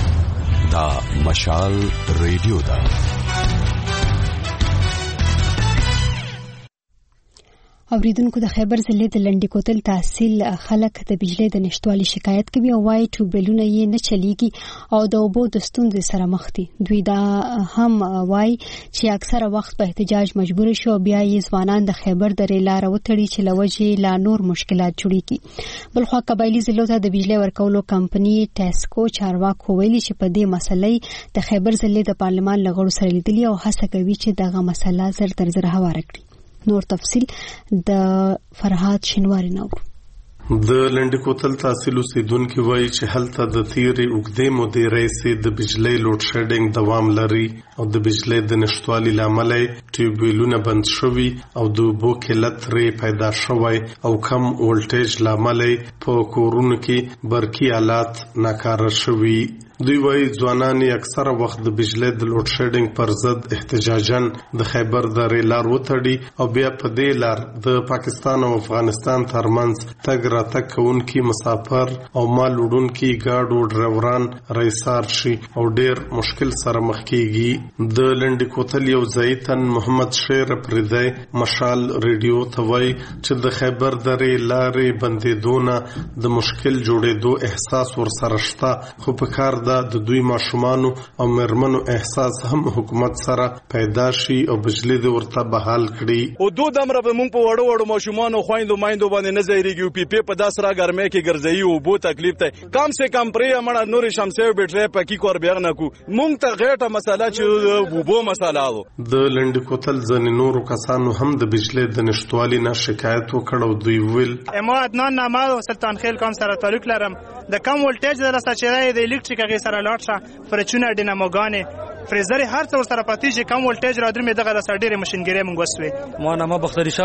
دا مشال ریډیو ده. اوریدونکو د خیبر ضلع د لنډي کوتل تحصیل خلک د بجلی د نشټوالي شکایت کوي او وايي ټیوبویلونه یې نه چلیږي او د اوبو د ستونزې سره مخ دي. دوی دا هم وايي چې اکثره وخت په احتجاج مجبور شو، بیا یې ځوانان د خیبر درې لاره وتړي چې له وجې لا نور مشکلات جوړیږي. بلخوا قبایلي ضلعو ته د بجلی ورکولو کمپني ټیسکو چارواکو ویلي چې په دې مسلې د خیبر ضلع د پارلمان له غړو سره لیدلي او هڅه کوي چې دغه مسله زر تر زر هواره کړي. نور تفصیل د فرهاد شینواری نور. د لنډي کوتل تحصیل اوسیدونکي وایي چې هلته د تیرې اوږدې مودې راهیسې د بجلۍ لوډ شیډینګ دوام لري او د بجلۍ د نشتوالي له امله ټیوبویلونه بند شوي او د اوبو قلت ترې پیدا شوی او کم ولټیج له امله په کورونو کې برقي آلات ناکاره شوي. دوی وایي ځوانان اکثره وخت د بجلی د لوډ شیډینګ پر ضد احتجاجاً د خیبر درې لار وتړي او بیا په دې لار د پاکستان او افغانستان ترمنځ تګ راتګ کوونکي مسافر او مال وړونکي ګاډو ډرایوران رایسار شي او ډیر مشکل سره مخ کیږي. د لنډي کوتل یو ځایي تن محمد شیر پردی مشال ریډیو ته وایي چې د خیبر درې لارې بندېدونه د مشکل جوړېدو احساس ورسره شته، خو په کار د دوی ماشومانو او مرمنو احساس هم حکومت سره پیدا شي او بجلی د ورته بحال کړي. او دو دمره به مونږ په وړو وړو ماشومانو خويندو مایندو باندې نه ځایریږي او پی پی په داس را ګرمه کې ګرځي او بو تکلیف ته کم سے کم پرې امړه نور شمسي بیټری پکې کور بیغ نه کو مونږ ته غیټه مسله چې وبو مسله و. د لنډ کوتل ځنې نورو کسانو هم د بجلی د نشټوالي نه شکایت وکړ او دوی ویل اما عدنان نامه سلطان خیل کوم سره تعلق لرم د کم ولټیج د رسچرای د الکتریک سره لاړ فرچونه ډیناموګانې فریزر هر څور سره پاتې چې کم ولټیج را درمه دغه د سړډيره ماشينګری مونږ وسوي. ما نامه بختری شاه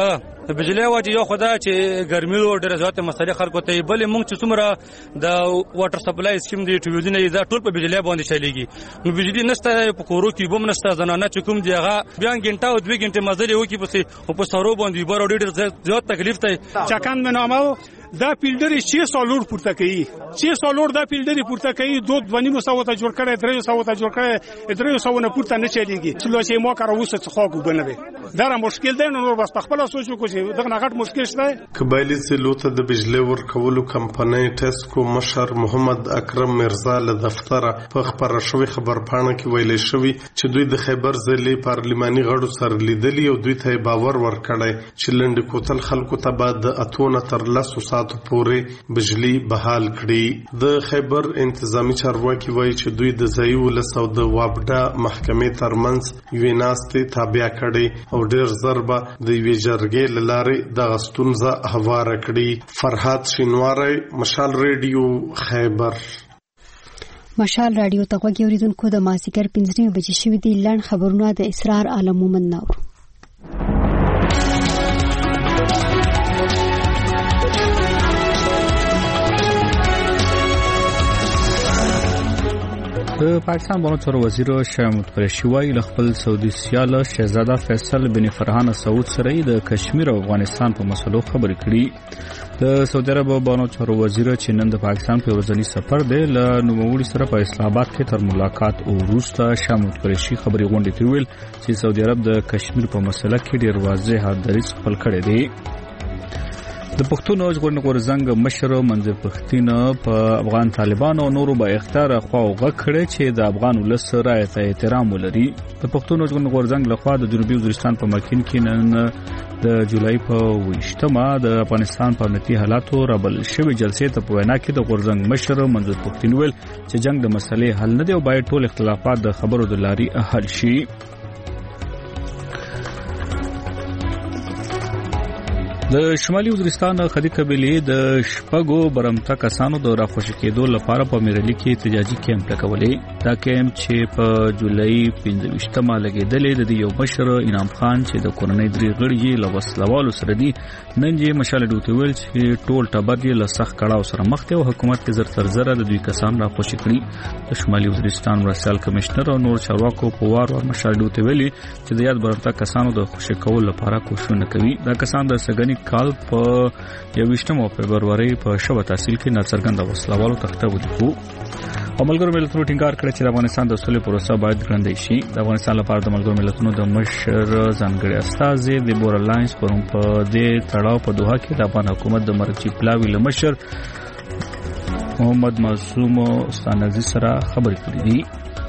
د بجلی واجی یو خدای چې ګرمي او ډېر زیات مسلې خلکو ته بلې موږ چې څومره د واټر سپلای سکیم دی ټیویزونه دا ټول په بجلی باندې چلیږي نو بجلی نشته په کورو کې بم نشته زنانه چې کوم دی هغه بیا غنټه او دوه غنټه مزل وکي په په سارو باندې بار ډېر زیات تکلیف ته چکان منامه دا پیلډر چې سالور پورته کوي چې سالور دا پیلډر پورته کوي دوه ونی مساوات جوړ کړي درې مساوات جوړ کړي درې مساوونه پورته نه چلیږي چې لو چې مو کار اوسه څه خو بنوي دا را مشکل دی نو بس خپل سوچو کو چې دغه غټ مشکل شته قبایلی سلوته د بجلی ورکولو کمپنۍ ټسکو مشر محمد اکرم مرزا له دفتر په خبر شوی خبر پاڼه کې ویل شوی چې دوی د خیبر ضلع پارلماني غړو سره لیدلی او دوی ته باور ورکړی چې لند کوتل خلکو ته بعد اتونه تر لاسو ساتو پورې بجلی بحال کړي د خیبر انتظامی چارواکي وایي چې دوی د ځای ولس او د وابډا محکمې ترمنځ یوې ناستې تابع کړي او ډېر زر به د یوې جرګې له لارې دغه ستونزه هواره کړي فرهاد شینواری مشال ریډیو خیبر مشال رادیو ته غوږی اوریدونکو د مازیګر پنځه بجې شوې دي لړ خبرونه د اسرار عالم مومن نور د پاکستان بانو چارو وزیر شاه محمود قریشي وايي له خپل سعودي سیال شهزاده فیصل بن فرحان سعود سره د کشمیر او افغانستان په مسلو خبرې کړي د سعودي عرب بانو چارو وزیر چې نن د پاکستان په ورځنی سفر دی له نوموړي سره په اسلام آباد کې تر ملاقات او وروسته شاه محمود قریشي خبرې غونډې ته ویل چې سعودي عرب د کشمیر په مسله کې ډېر واضح دریځ خپل کړی دی د پښتون ژغورنې غورځنګ مشر منظور پښتين په افغان طالبانو او نورو با اختیار خو غکړه چې د افغان ولس رایه ته احترام ولري د پښتون ژغورنې غورځنګ لخوا د جنوبي وزیرستان په مکین کې نن د جولای په ویشتمه د افغانستان په امنیتي حالاتو رابل شوی جلسې ته په وینا کې د غورځنګ مشر منظور پښتين ویل چې جنگ د مسلې حل نه دی او باید ټول اختلافات د خبرو د لارې حل شي د شمالي وزیرستان خدي قبيله د شپږو برمته کسانو د راخوشي کېدو لپاره په میرلي کې احتجاجي کیمپ لګولې دا کیمپ چې په جولای پنځه لګیدلې د یو مشر انعام خان چې د کورنۍ درې غړي له وسلوالو سره دي نن یې مشال ډوته ویل چې ټول ټبر یې له سخت کړهو سره مخ ته او حکومت کې زر تر زره د دوی کسان راخوشي کړي د شمالي وزیرستان مرسل کمشنر او نور چارواکو په وار ور مشال ډوته ویلي چې د یاد برمته کسانو د خوشي کول لپاره کوښښونه کوي دا کسان د سګنی کال په یوویشتمه فبرवरी په شوه تحصیل کې ناڅرګند وسلوالو تخته ولیکو او ملګرو ملتونو ټینګار کړی چې د افغانستان د سولې پروسه باید ګړندۍ شي د افغانستان لپاره د ملګرو ملتونو د مشر ځانګړي استازي د بور الاینس پروم په دې تړاو په دوحه کې د افغان حکومت د مرچی پلاوی لمشر محمد معصوم استانزي سره خبرې کړې دي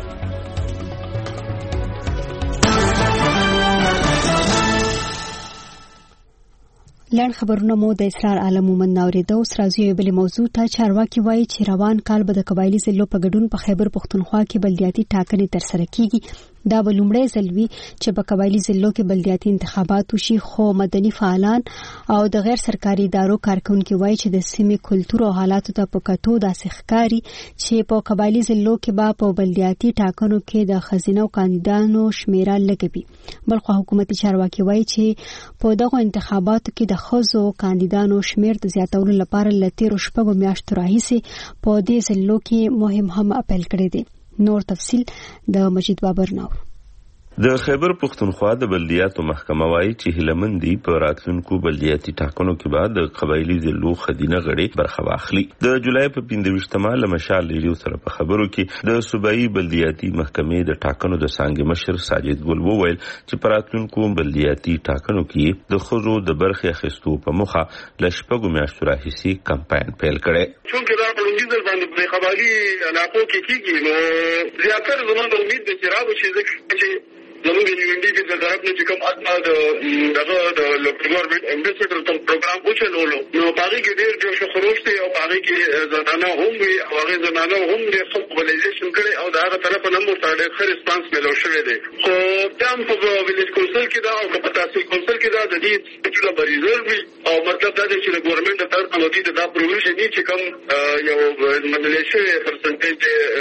لړ خبرونه مو د اسرار عالم مومن ناوریدو اوس راځي یو بل موضوع ته چارواکي وایي چې روان کال به د قبایلی ضلعو په ګډون په خیبر پښتونخوا کې بلدیاتي ټاکنې ترسره کیږي دا به لومړی ځل وي چې په قبایلی ضلعو کې بلدیاتي انتخابات وشي خو مدني فعالان او د غیر سرکاري ادارو کارکونکو وایي چې د سیمې کلتور او حالاتو ته په کتو داسې ښکاري چې په قبایلی ضلعو کې به په بلدیاتي ټاکنو کې د خزینه او کاندیدانو شمیره لګوي بلخو حکومتي چارواکي وایي چې په دغه انتخاباتو کې د خزو کاندیدانو شمیر د زیاتولو لپاره لتیرو شپږو میاشتو راهیسې په دې ضلعو کې مهم هم اپیل کړی دی نور تفصیل د مجید بابر نور د خیبر پښتونخوا د بلدیاتو محکمه وايي چې هلمندي په راتلونکو بلدیاتي ټاکنو کې بعد د قبایلی ضلعو خدینه غړي برخه واخلي د جولای په پنځه ل مشال ریډیو سره په خبرو کې د صوبایي بلدیاتي محکمې د ټاکنو د څنګه مشر ساجد ګل وویل چې په راتلونکو بلدیاتي ټاکنو کې د خزو د برخه اخیستو په مخه لشپږو میاشتو راهیسي کمپاین پیل کړي چونکه دا په لومړي باندې په قبایلی علاقو کې کیږي نو زیاتره زموږ امید د چراغ شي چې زموږ د یونډي د طرف نه چې کوم اصلا د دغه د لوکل ګورنمنت امبیسډر ته پروګرام وچلولو نو باغی کې ډېر جوش خروج دی او باغی کې زنانه هم وي او هغه زنانه هم د موبلایزیشن کړي او د هغه طرف نه مرتاړ ډېر ښه ریسپانس ملو شوی دی خو تام په ویلیج کونسل کې دا او په تحصیل کونسل کې دا د دې ټول مریضان وي او مطلب دا دی چې د ګورنمنت د طرف نه د دا پروویژن چې کوم یو منلشه پرسنټیج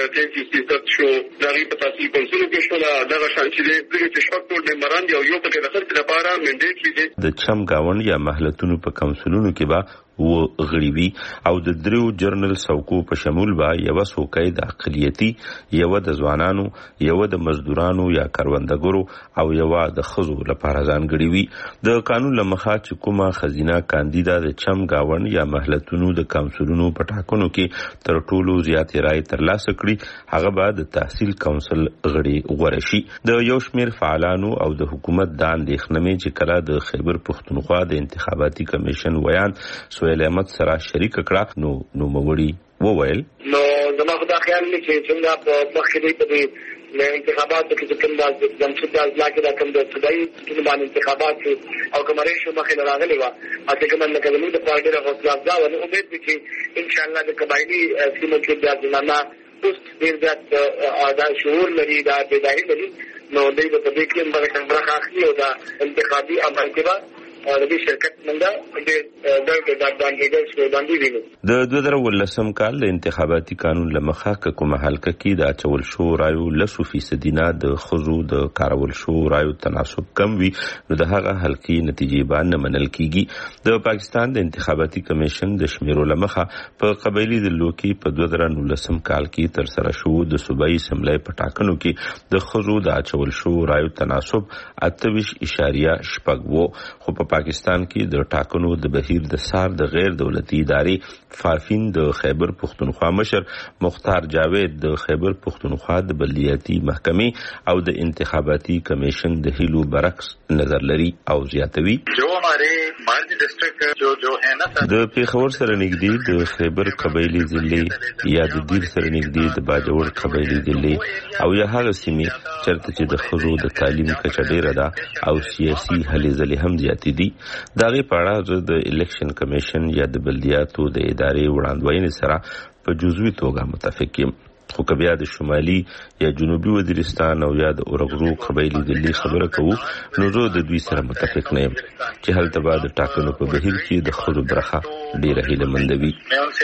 د فیصد شو دغه په تاسو کنسول کې شو دا شان چې د تشکر د مران یو یو په دغه څه لپاره منډیټ دي د چم گاون یا محلتونو په کونسلونو کې با و غړیوي او د دریو جرنل څوکو په شمول با یو څوکۍ د اقلیتی یو د ځوانانو یو د مزدورانو یا کاروندګرو او یو د خزو لپاره ځانګړي د قانون لمخه چې کومه خزینه کاندیدا د چم گاون یا محلتونو د کونسلونو په ټاکنو کې تر ټولو زیات رائے ترلاسه کړي هغه به د تحصیل کونسل غړي غوړه شي د یو شمیر فعالانو او د حکومت د اندېښنې چې کله د خیبر پښتونخوا د انتخاباتي کمیشن ویان سویل احمد سره شریک کړه نو نو موري وویل نو زما خدا خیال نه چې څنګه په مخکې په دې انتخاباتو کې کوم د جمهوریت د ځلاګه د کوم د صداي د باندې انتخابات او کومره شو مخې راغلي و اته کوم نه کوم د پارټي راغلا دا ونه امید دي چې ان شاء الله د قبایلی سیمو کې د ځنانا پوسټ ډیر زیات ادا شعور لري دا بدایي لري نو د دې په دې کې موږ برخه اخلي او دا انتخابي عمل کې او د شرکت منګه د د د باندې د باندې ویني د دوه زره ولسم کال د انتخاباتي قانون لمخه کومه حلقه کې د اچول شو رایو لسو فیصد نه د خزو د کارول شو رایو تناسب کم وي نو د هغه حلقې نتیجې باندې منل کیږي د پاکستان د انتخاباتي کمیشن د شمیرو لمخه په قبایلی د لوکی په دوه زره ولسم کال کې تر سره شو د صوبایي اسمبلی په ټاکنو کې د خزو د اچول شو رایو تناسب اتویش اشاریه شپږ وو خو په پاکستان کې د ټاکنو د بهیر د سار د غیر دولتي ادارې فافین د خیبر پښتونخوا مشر مختار جاوید د خیبر پښتونخوا د بلدیاتي محکمې او د انتخاباتي کمیشن د هیلو برعکس نظر لري او زیاتوي جو ہمارے مارج ډسټریکټ جو جو ہے نا د پیښور سره نږدې د خیبر قبایلی ضلع یا د دیر سره نږدې د باجوړ قبایلی ضلع او یا هغه سیمې چرته چې د خزو د تعلیم کچه ډیره ده او سیاسي هلې ځلې هم زیاتې دي دغه پاړه د الیکشن کمیشن یا د بلدیاتو د ادارې وړاندوینې سره په جزوي توګه متفق یم خو کبیا د شمالي یا جنوبي وزیرستان او یا د اورغرو قبایلی ضلع خبره کوو نو زه د دوی سره متفق نه یم چې هلته به د ټاکنو په بهیر کې د خلکو برخه ډیره هیله وي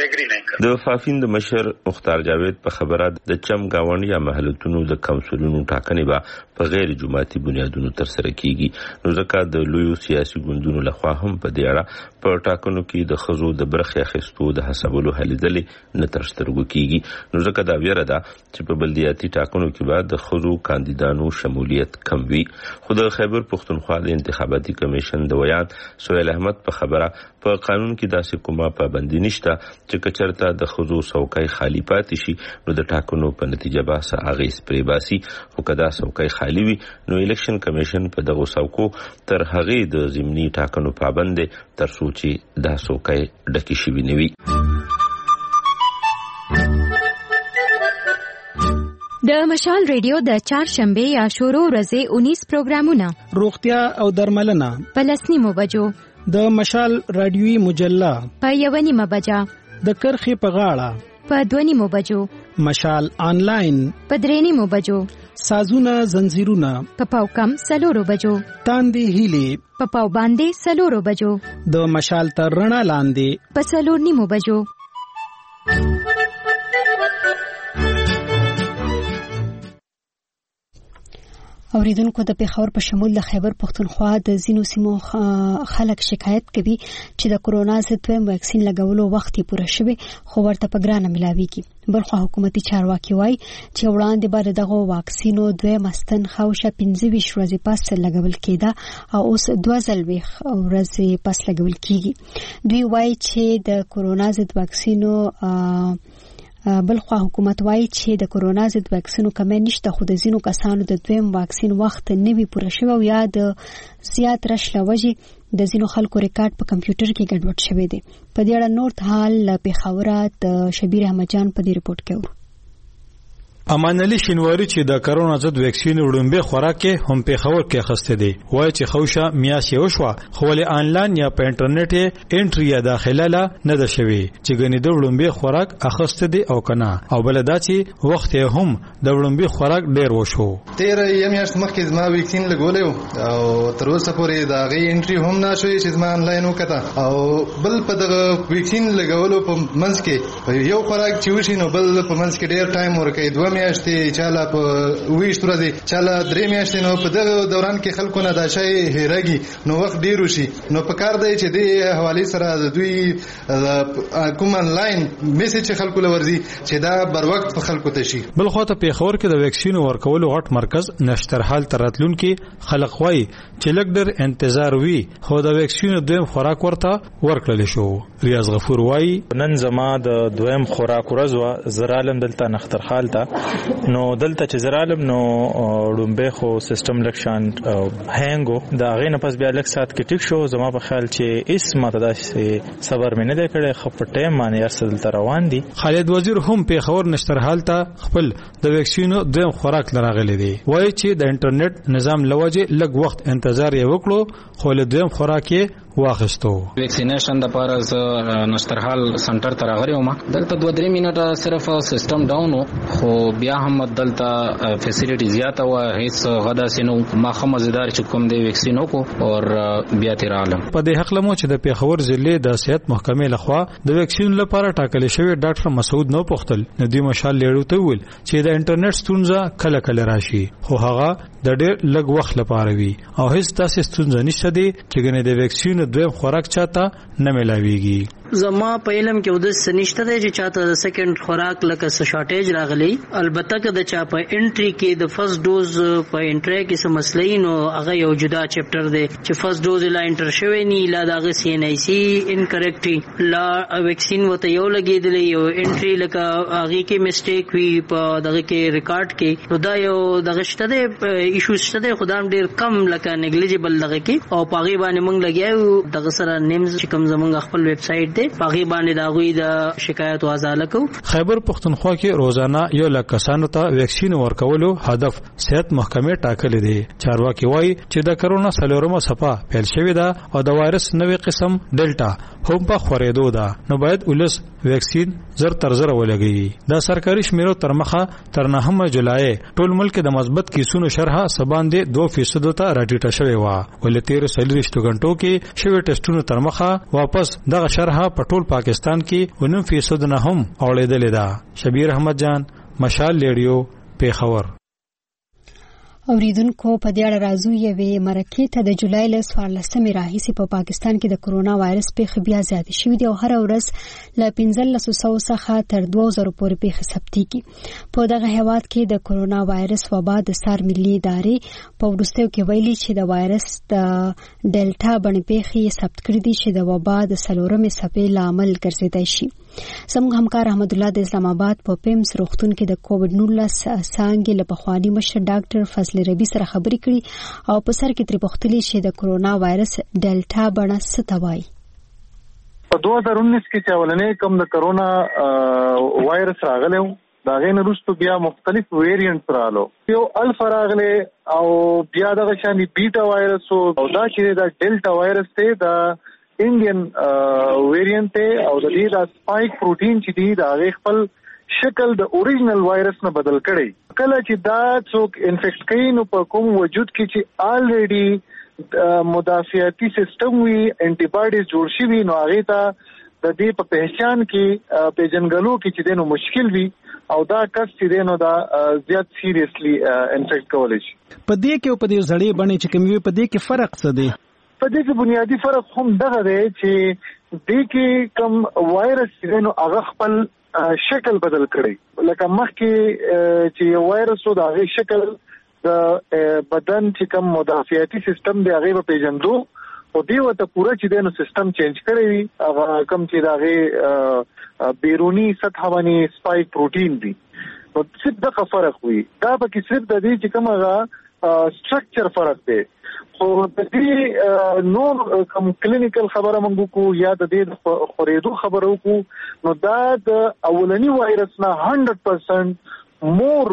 د فافین د مشر مختار جاوید په خبره د چم گاون یا محلتونو د کونسلونو ټاکنې به په غیر جماعتي بنیادونو تر سره کیږي نو ځکه د لویو سیاسي ګوندونو لخوا هم په دې اړه په ټاکنو کې د خزو د برخې اخیستو د حسابولو هلې ځلې نه تر سترګو کیږي نو ځکه دا ویره ده چې په بلدیاتي ټاکنو کې به د خزو کاندیدانو شمولیت کم وي خو د خیبر پښتونخوا د انتخاباتي کمیشن د ویان سویل احمد په خبره په قانون کې داسې کومه پابندي نشته چې کچرته د خزو څوکۍ خالی پاتې شي نو د ټاکنو په نتیجه به څه اغېز پرې باسي خو که دا څوکۍ خالی وي نو الیکشن کمیشن په دغو څوکو تر هغې د ضمني ټاکنو پابند دی تر څو چې دا څوکۍ ډکې شوي نه وي. د مشال ریډیو د چهارشنبه یا شورو ورځې اونیس پروګرامونه روغتیا او درملنه په لسنیمو بجو د مشال رادیوي مجله په یوه نیمه بجه د کرخې په غاړه په دوه نیمو بجو مشال آنلاین په درې نیمو بجو سازونه زنجیرونه په پاو کم سلورو بجو تاندې هیلې په پاو باندې سلورو بجو د مشال تر رڼا لاندې په سلور نیمو بجو. اوریدونکو د پیښور په شمول د خیبر پښتونخوا د ځینو سیمو خلک شکایت کوي چې د کرونا ضد دویم واکسین لګولو وخت یې پوره شوی خو ورته په ګرانه ملاویږي بلخو حکومتي چارواکي وایي چې وړاندې به دغه واکسینو دویم استن خوشه پنځه ویشت ورځې پس لګول کېده او اوس دوه ځلويخ ورځې پس لګول کیږي دوی وایي چې د کرونا ضد واکسینو بلخو حکومت وایي چې د کرونا ضد واکسینو کمې نشته خو د ځینو کسانو د دویم واکسین وخت نه وی پوره شوی او یا د زیات رش لوجي د ځینو خلکو ریکارډ په کمپیوټر کې ګډوډ شوی دی. په دې اړه نور حال په خبره د شبیر احمد جان په دې ریپورت کې امان علي شینواری چې د کرونا ضد ویکسین وړاندې خوراکه هم په خبر کې خسته دي وای چې خوشا میاشي وشو خو له انلاین یا په انټرنیټ انټری یا داخله لا نه ده شوی چې غني د وړاندې خوراک اخسته دي او کنه او بل دا چې وخت هم د وړاندې خوراک ډیر وشو تیر یم یاشت مخکې زما ویکسین لګولیو او تر اوسه پورې دا غي انټری هم نه شوی چې زما انلاین وکړه او بل په دغه ویکسین لګولو په منځ کې یو خوراک چې وشي نو بل په منځ کې ډیر ټایم ورکړي دوه میاشتې چاله په ویشت ورځې چاله درې میاشتې نو په دغه دوران کې خلکو نه دا شی هېرېږي نو وخت ډیر وشي نو په کار دی چې د حواله سره د دوی کوم انلاین میسج خلکو لورځي چې دا بر وخت په خلکو ته شي بل خو ته په خبر کې د ویکسین ورکولو غټ مرکز نشتر حال تراتلون کې خلک وای چې لګډر انتظار وی خو د ویکسین دویم خوراک ورته ورکړل شو ریاض غفور وای نن زما د دویم خوراک ورځ زرالم دلته نختر حال ته نو دلته چې زرالم نو ډومبه خو سیستم لکشان هنګو دا غینه پس بیا لک سات کې ټیک شو زما په خیال چې اس ماته داسې صبر مې نه دی کړی خپټه معنی ارسل تر روان دي خالد وزیر هم په خبر نشتر حال ته خپل د ویکسینو دویم خوراک لراغلی دی وای چې د انټرنیټ نظام لوجه لږ وخت انتظار یې وکړو خو له دویم خوراک یې واخستو ویکسینیشن د پاره ز نشترحال سنټر ته راغلی وم دلته دوه درې منټه صرف سیستم ډاون خو بیا هم دلته فیسیلیټی زیاته و هیڅ غدا سينو ما خمزدار چې کوم دی ویکسینو کو او بیا تیرالم په دې حق لمو چې د پیښور ضلع د صحت محکمې لخوا د ویکسین لپاره ټاکل شوی ډاکټر مسعود نو پختل ندی مشال لیړو ته ویل چې د انټرنیټ ستونزه کله کله راشي خو هغه د ډېر لږ وخت لپاره وي او هیڅ تاسو ستونزه نشته دي چې ګنې د ویکسین دویم خوراک چاته نه ملاويږي زما په علم کې ودس سنشته دی چې چاته د سیکنډ خوراک لکه س شارټیج راغلی البته که د چا په انټری کې د فرست ډوز په انټری کې څه مسلې نو هغه یو جدا چپټر دی چې فرست ډوز لا انټر شوی نه لا دغه سی ان ای سی انکریکټ لا ویکسین وته یو لګیدلی یو انټری لکه هغه کې میسټیک وی په دغه کې ریکارډ کې نو دا یو دغه شته دی ایشو شته دی خدام ډیر کم لکه نیګلیجیبل لګه کې او پاغي باندې مونږ لګیاو دغه سره نیمز چې کوم زمونږ خپل ویب سټ پاغي باندې دا غوي د شکایت وازاله کو خیبر پختونخوا کې روزانه یو لک کسانو ته ویکسین ورکولو هدف صحت محکمې ټاکلې دي چارواکي وایي چې د کرونا سلورمه صفه پیل شوې ده او د وایرس نوې قسم ډیلټا هم په خورېدو ده نو باید ولس ویکسین زر تر زر ولګي د سرکاري شمیرو تر مخه تر نهمه جولای ټول ملک د مثبت کیسونو شرح سباندې دوه فیصد ته راټیټه شوې و ولې تیر سلریشتو غنټو کې شوی ټیسټونو تر مخه واپس دغه شرح په ټول پاکستان کې ونیم فیصد نه هم اوړېدلې ده شبیر احمد جان مشال لیډیو پیښور اوریدونکو په دې اړه راځو یوې مرکې ته د جولای له څوارلسمې راهیسې په پاکستان کې د کرونا وایرس پیښې بیا زیاتې شوې دي او هره ورځ له پنځلسو سوو څخه تر دوه زرو پورې پیښې ثبتېږي په دغه هېواد کې د کرونا وایرس وبا د سار ملي ادارې په وروستیو کې ویلي چې د وایرس د ډیلټا بڼې پیښې ثبت کړي دي چې د وبا د څلورمې څپې لامل ګرځېدای شي زموږ همکار احمد الله د اسلام آباد په پیمس روغتون کې د کووډ نولس څانګې له پخواني مشر ډاکټر فضل ربی سره خبرې کړي او په سر کې ترې پوښتلې چې د کرونا وایرس ډیلټا بڼه څه ته وایي په دوه هزار اونیس کې چې اولنې کوم د کرونا وایرس راغلی و د هغې نه وروسته بیا مختلف ویریانټ رالو یو الفا راغلی او بیا دغه شان بیټا وایرس او دا چې د ډیلټا وایرس دی د انډین ویریانټ ته او د دې د سپایک پروتین چې دی د هغه خپل شکل د اوریجنل وایرس نه بدل کړي کله چې دا څوک انفیکټ کوي نو په کوم وجود کې چې الریډي مدافعتي سیستم وی انټي باډیز جوړ شي وي نو هغه ته د دې په پہچان کې پیژنګلو کې چې دینو مشکل وي او دا کس چې دینو دا زیات سیریسلی انفیکټ کولای شي په دې کې په دې ځړې باندې چې کوم وي په دې کې فرق څه دی په دې کې بنیادی فرق هم دغه دی چې دې کې کوم وایرس چې نو هغه خپل شکل بدل کړي لکه مخکې چې یو وایرس و د هغه شکل د بدن چې کوم مدافعتي سیستم دی هغه په پیژندو او دی وته پوره چې دینو سیستم چینج کړی وي هغه کوم چې دغه بیرونی سطح باندې سپایک پروتین دی نو څه دغه فرق وي دا به کې صرف د دې چې کوم هغه سټرکچر فرق دی خو د دې نور کوم کلینیکل خبره موږ کو یا د دې خورېدو خبره کو نو دا د اولنی وایرس نه هندرد پرسنټ مور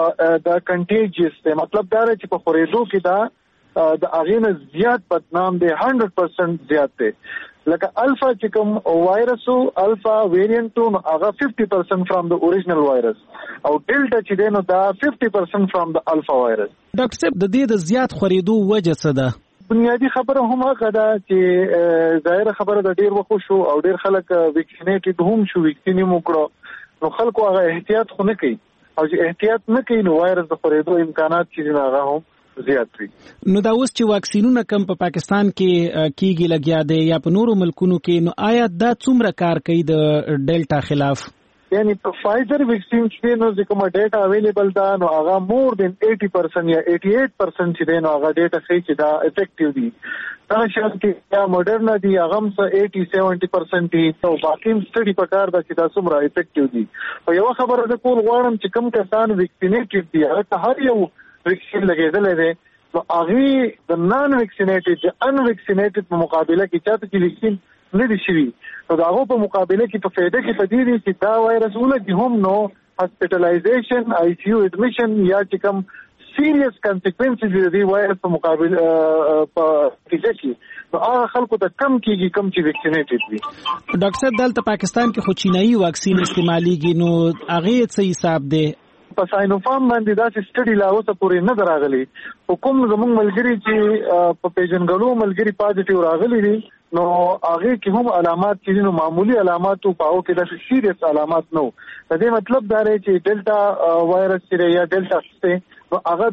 د کنټیجیس دی. مطلب دا چې په خورېدو کې دا د هغې نه زیات بدنام دی، هنډرډ پرسنټ زیات دی. لکه الفا چې کوم وایرسو الفا ویریانټو نو هغه ففټي پرسنټ فرام د اوریجنل وایرس او ډیلټا چې دی نو دا ففټي پرسنټ فرام د الفا وایرس. ډاکټر صاحب د دې د زیات خورېدو وجه څه ده؟ بنیادی خبره هم هغه ده چې ظاهره خبره د ډیر وخت شو او ډیر خلک ویکسینیټډ هم شو، ویکسین هم وکړو، نو خلکو هغه احتیاط خو نه کوي او چې احتیاط نه کوي نو وایرس د خورېدو امکانات چې هغه هم زیات وي. نو دا اوس چې واکسینونه کم په پاکستان کې کیږي لګیا دی یا په نورو ملکونو کې، نو آیا دا څومره کار کوي د ډیلټا خلاف؟ یعنی په فایزر ویکسین چې نو کومه ډیټا اویلیبل ده نو هغه مور دین ایټي پرسنټ یا ایټي ایټ پرسنټ چې دی نو هغه ډیټا ښیي چې دا افیکټیو دي. دا شان کې یا موډرنا دي هغه هم څه ایټي سیونټي پرسنټ دي او باقي سټډي په کار ده چې دا څومره افیکټیو دي. او یو خبره ده کول غواړم چې کوم کسان ویکسینیټډ دي هغه هر یو ویکسین لګېدلې دی نو هغه د نان ویکسینیټډ د ان ویکسینیټډ په مقابله کې چاته چې ویکسین نه دي شوي نو د هغو په مقابله کې په فایده کې په دې دي چې دا وایرس ولګي هم نو هاسپټلایزیشن آی سی یو اډمیشن یا چې کوم سیریس کانسیکوینسز د دې وایرس په مقابله په کې کې نو هغه خلکو ته کم کېږي کم چې ویکسینیټډ وي. ډاکټر صاحب دلته پاکستان کې خو چینایي واکسین استعمالېږي نو هغې څه حساب دی؟ په ساینوفارم باندې دا چې سټډي لا اوسه پورې نه راغلي، حکومت زموږ ملګری چې په پیژنګلو ملګری پازیټیو راغلي دي نو هغه کې هم علامات چې نو معمولی علامات او پاو کې د سیریس علامات نو. د دې مطلب دا دی چې ډیلټا وایرس چې یا ډیلټا څه نو هغه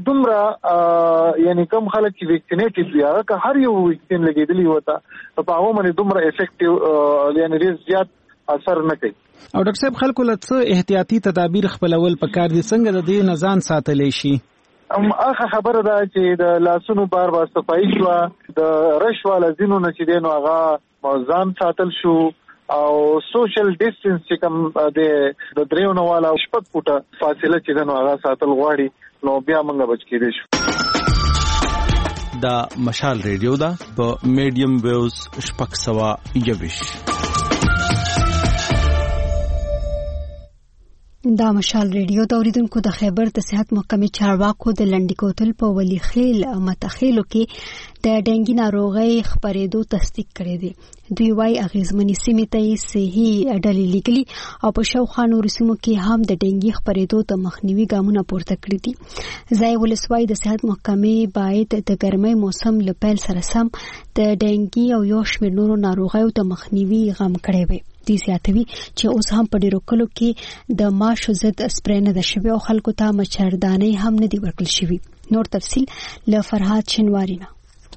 دومره یعنی کم خلک چې ویکسینیټډ دي هغه که هر یو ویکسین لګېدلی وته په هغه باندې دومره افیکټیو یعنی ډېر زیات اثر نه کوي. او ډاکټر صاحب خلکو له څه احتیاطي تدابیر خپلول پکار دي، څنګه د دې نه ځان ساتلی شي؟ ام هغه خبره ده چې د لاسونو بار بار صفایي شوه، د رش والا ځینو نه چې دی نو هغه ځان ساتل شو او سوشل ډیسټنس چې کوم د دریو نه والا شپږ فوټه فاصله چې دی نو هغه ساتل غواړي نو بیا موږ بچ کېدی شو. دا مشال ریډیو ده په میډیم ویوز شپږ سوه یویش. دا مشال ریډیو د اوریدونکو د خیبر د صحت محکمې چارواکو د لنډی کوتل په ولی خیل متخیلو کې د ډنګي ناروغۍ خپرېدو تصدیق کړی دی. دوی وايي اغیزمنې سیمې ته یې صحي ډلې لیږلي او په شاوخوا نورو سیمو کې هم د ډنګي خپرېدو د مخنیوي ګامونه پورته کړي دي. ځای ولسوالۍ د صحت محکمې باید د ګرمۍ موسم له پیل سره سم د ډنګي او یو شمېر نورو ناروغیو د مخنیوي غم کړی وي. دې زیاتوي چې اوس هم په ډیرو کلو کې د ماشو ضد سپری نه ده شوی او خلکو ته مچردانۍ هم نه دي ورکړل شوي. نور تفصیل له فرهاد شنواری نه.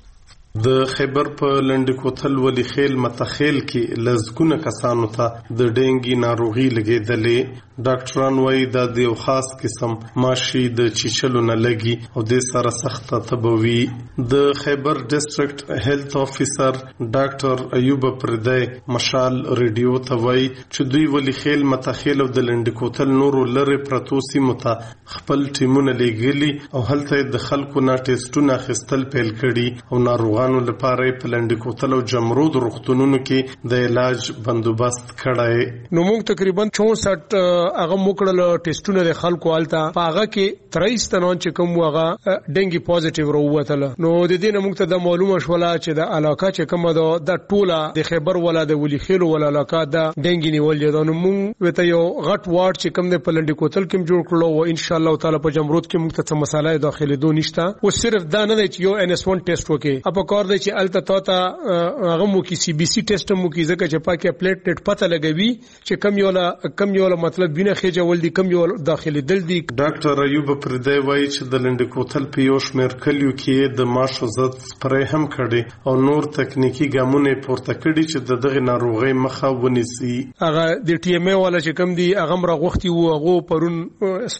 د خیبر په لنډ کوتل ولی خیل متخیل کې لزګونه کسانو ته د ډینګي ناروغي لګېدلې. ډاکټران وايي دا د یو خاص قسم ماشي د چیچلو نه لګي او د سره سخته تبوي. د خیبر ډیسټریکټ هیلث افیسر ډاکټر ایوب پردای مشال ریډیو ته وايي چې دوی ولی خیل متخیل او د لنډ کوتل نورو لری پرتو سیمو ته خپل ټیمونه لګیلي او هلته د خلکو نه ټیسټونه خستل پیل کړي او ناروغ ناروغانو لپاره په لنډ کوتل او جمرود روغتونونو کې د علاج بندوبست کړای. نو موږ تقریبا چونسټ هغه موکړل ټیسټونه د خلکو آلته هغه کې تریس تنون چې کوم هغه ډنګي پوزټیو وروتل. نو د دې نه موږ ته د معلومه شوله چې د علاقه چې کوم د ټوله د خیبر ولا د ولی خیل ولا علاقه د ډنګي نیول دي. نو موږ وته یو غټ وارد چې کوم د پلنډي کوتل کې جوړ کړو او ان شاء الله تعالی په جمرود کې موږ ته مسالې داخلي دو نشته او صرف دا نه چې یو ان اس ون ټیسټ وکي اپ کار دی چې الته تا ته هغه مو کې سی بي سي ټیسټ مو کې ځکه چې پاکه پلیټلیټ پته لګوي چې کم یو لا کم یو مطلب وینه خېجول دي کم یو داخلي دل دي. ډاکټر ایوب پردای وایي چې د لنډ کوتل په یو شمېر کلیو کې د ماشو ضد سپری هم کړي او نور تکنیکی ګامونه پورته کړي چې د دغه ناروغي مخه ونیسي. هغه د ټي ام ای والا چې کم دي هغه مرغوختي وو هغه پرون سپری وکړل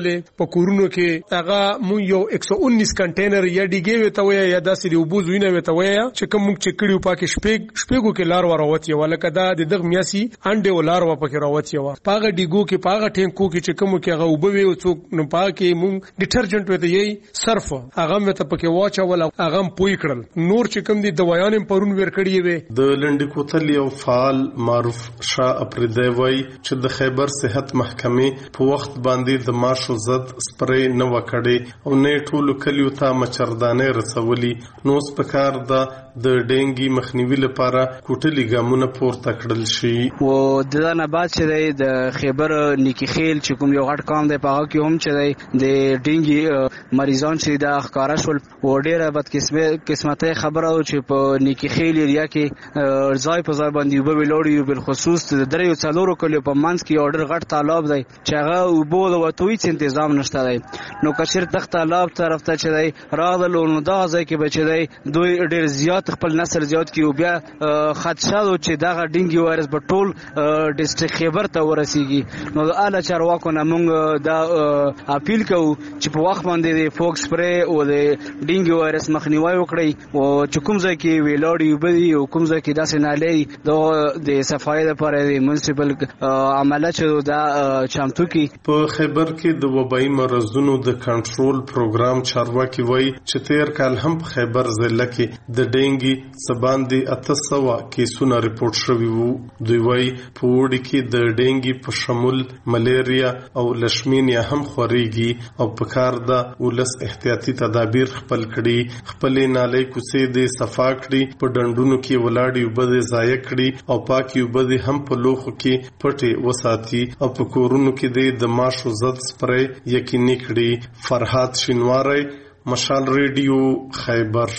ولې په کورونو کې هغه مون یو ایک سو انیس کنټینر یا ډیګي وته ویا یا داسې دی وبوز وینه وته ویا چې کوم چې کړیو پاکه شپږ شپږو کې لار وراوتی ولکه دا د دغ میاسي انډه ولار و پکې راوتی و پاغه ډیګو کې پاغه ټینکو کې چې کوم کې هغه وبوي او څوک نو پاکه مون ډیټرجنټ وته یي صرف هغه مته پکې واچا ولا هغه پوي کړل نور چې کوم دي دوايان پرون ور کړی وي د لنډ کوتل یو فعال معروف شاه اپریدی وای چې د خیبر صحت محکمې په وخت باندې د ماشو زد سپری نه وکړي او نه ټول کلیو ته مچردانه رسولي نو سپکار د د ډینګي مخنیوي لپاره کوټلي ګامونه پورته کړل شي او د نه بعد چې د خیبر نیکی خیل چې کوم یو غټ کام دی په هغه کې هم چې د ډینګي مریضان چې د ښکارا شول و ډیره بد قسمته خبره او چې په نیکی خیل ایریا کې ځای په ځای باندې وبوي لوړي بل خصوص د دریو څلورو کلیو په منځ کې اورډر غټ تالاب دی چې هغه وبو د وتوي څ تنظیم نشته دی نو کشر تخت تالاب طرف ته چې دی راغلو نو دا ځای کې بچی دی دوی ډیر زیات خپل نسل زیات کی او بیا خدشه چې دا ډینګي وایرس په ټول ډیسټریکټ خیبر ته ورسیږي نو د اعلی چارواکو نه موږ دا اپیل کوو چې په وخت باندې د فوکس سپری او د ډینګي وایرس مخنیوي وکړي او چې کوم ځای کې ویلوړي وبدي او کوم ځای کې داسې نالي د صفای لپاره د منسپل عمله چې دا چمتو کی په خیبر کې د وبایي مرزونو د کنټرول پروګرام چارواکي وای چې تیر کال هم په خیبر ضلع کې د ډینګي سباندي اته سوه کیسونه ریپورت شوي وو دوی وای په وړي کې د ډینګي په شمول ملیریا او لشمینیا هم خوريږي او په کار د ولس احتیاطي تدابیر خپل کړي خپل نالي کوڅې د صفا کړي په ډندونو کې ولاړی وبد ضایع کړي او پاکي وبد هم په لوخو کې پټي وساتي او په کورونو کې د ماشو زد سپری یقیني کړي فرحات شینواری مشال ریډیو خیبر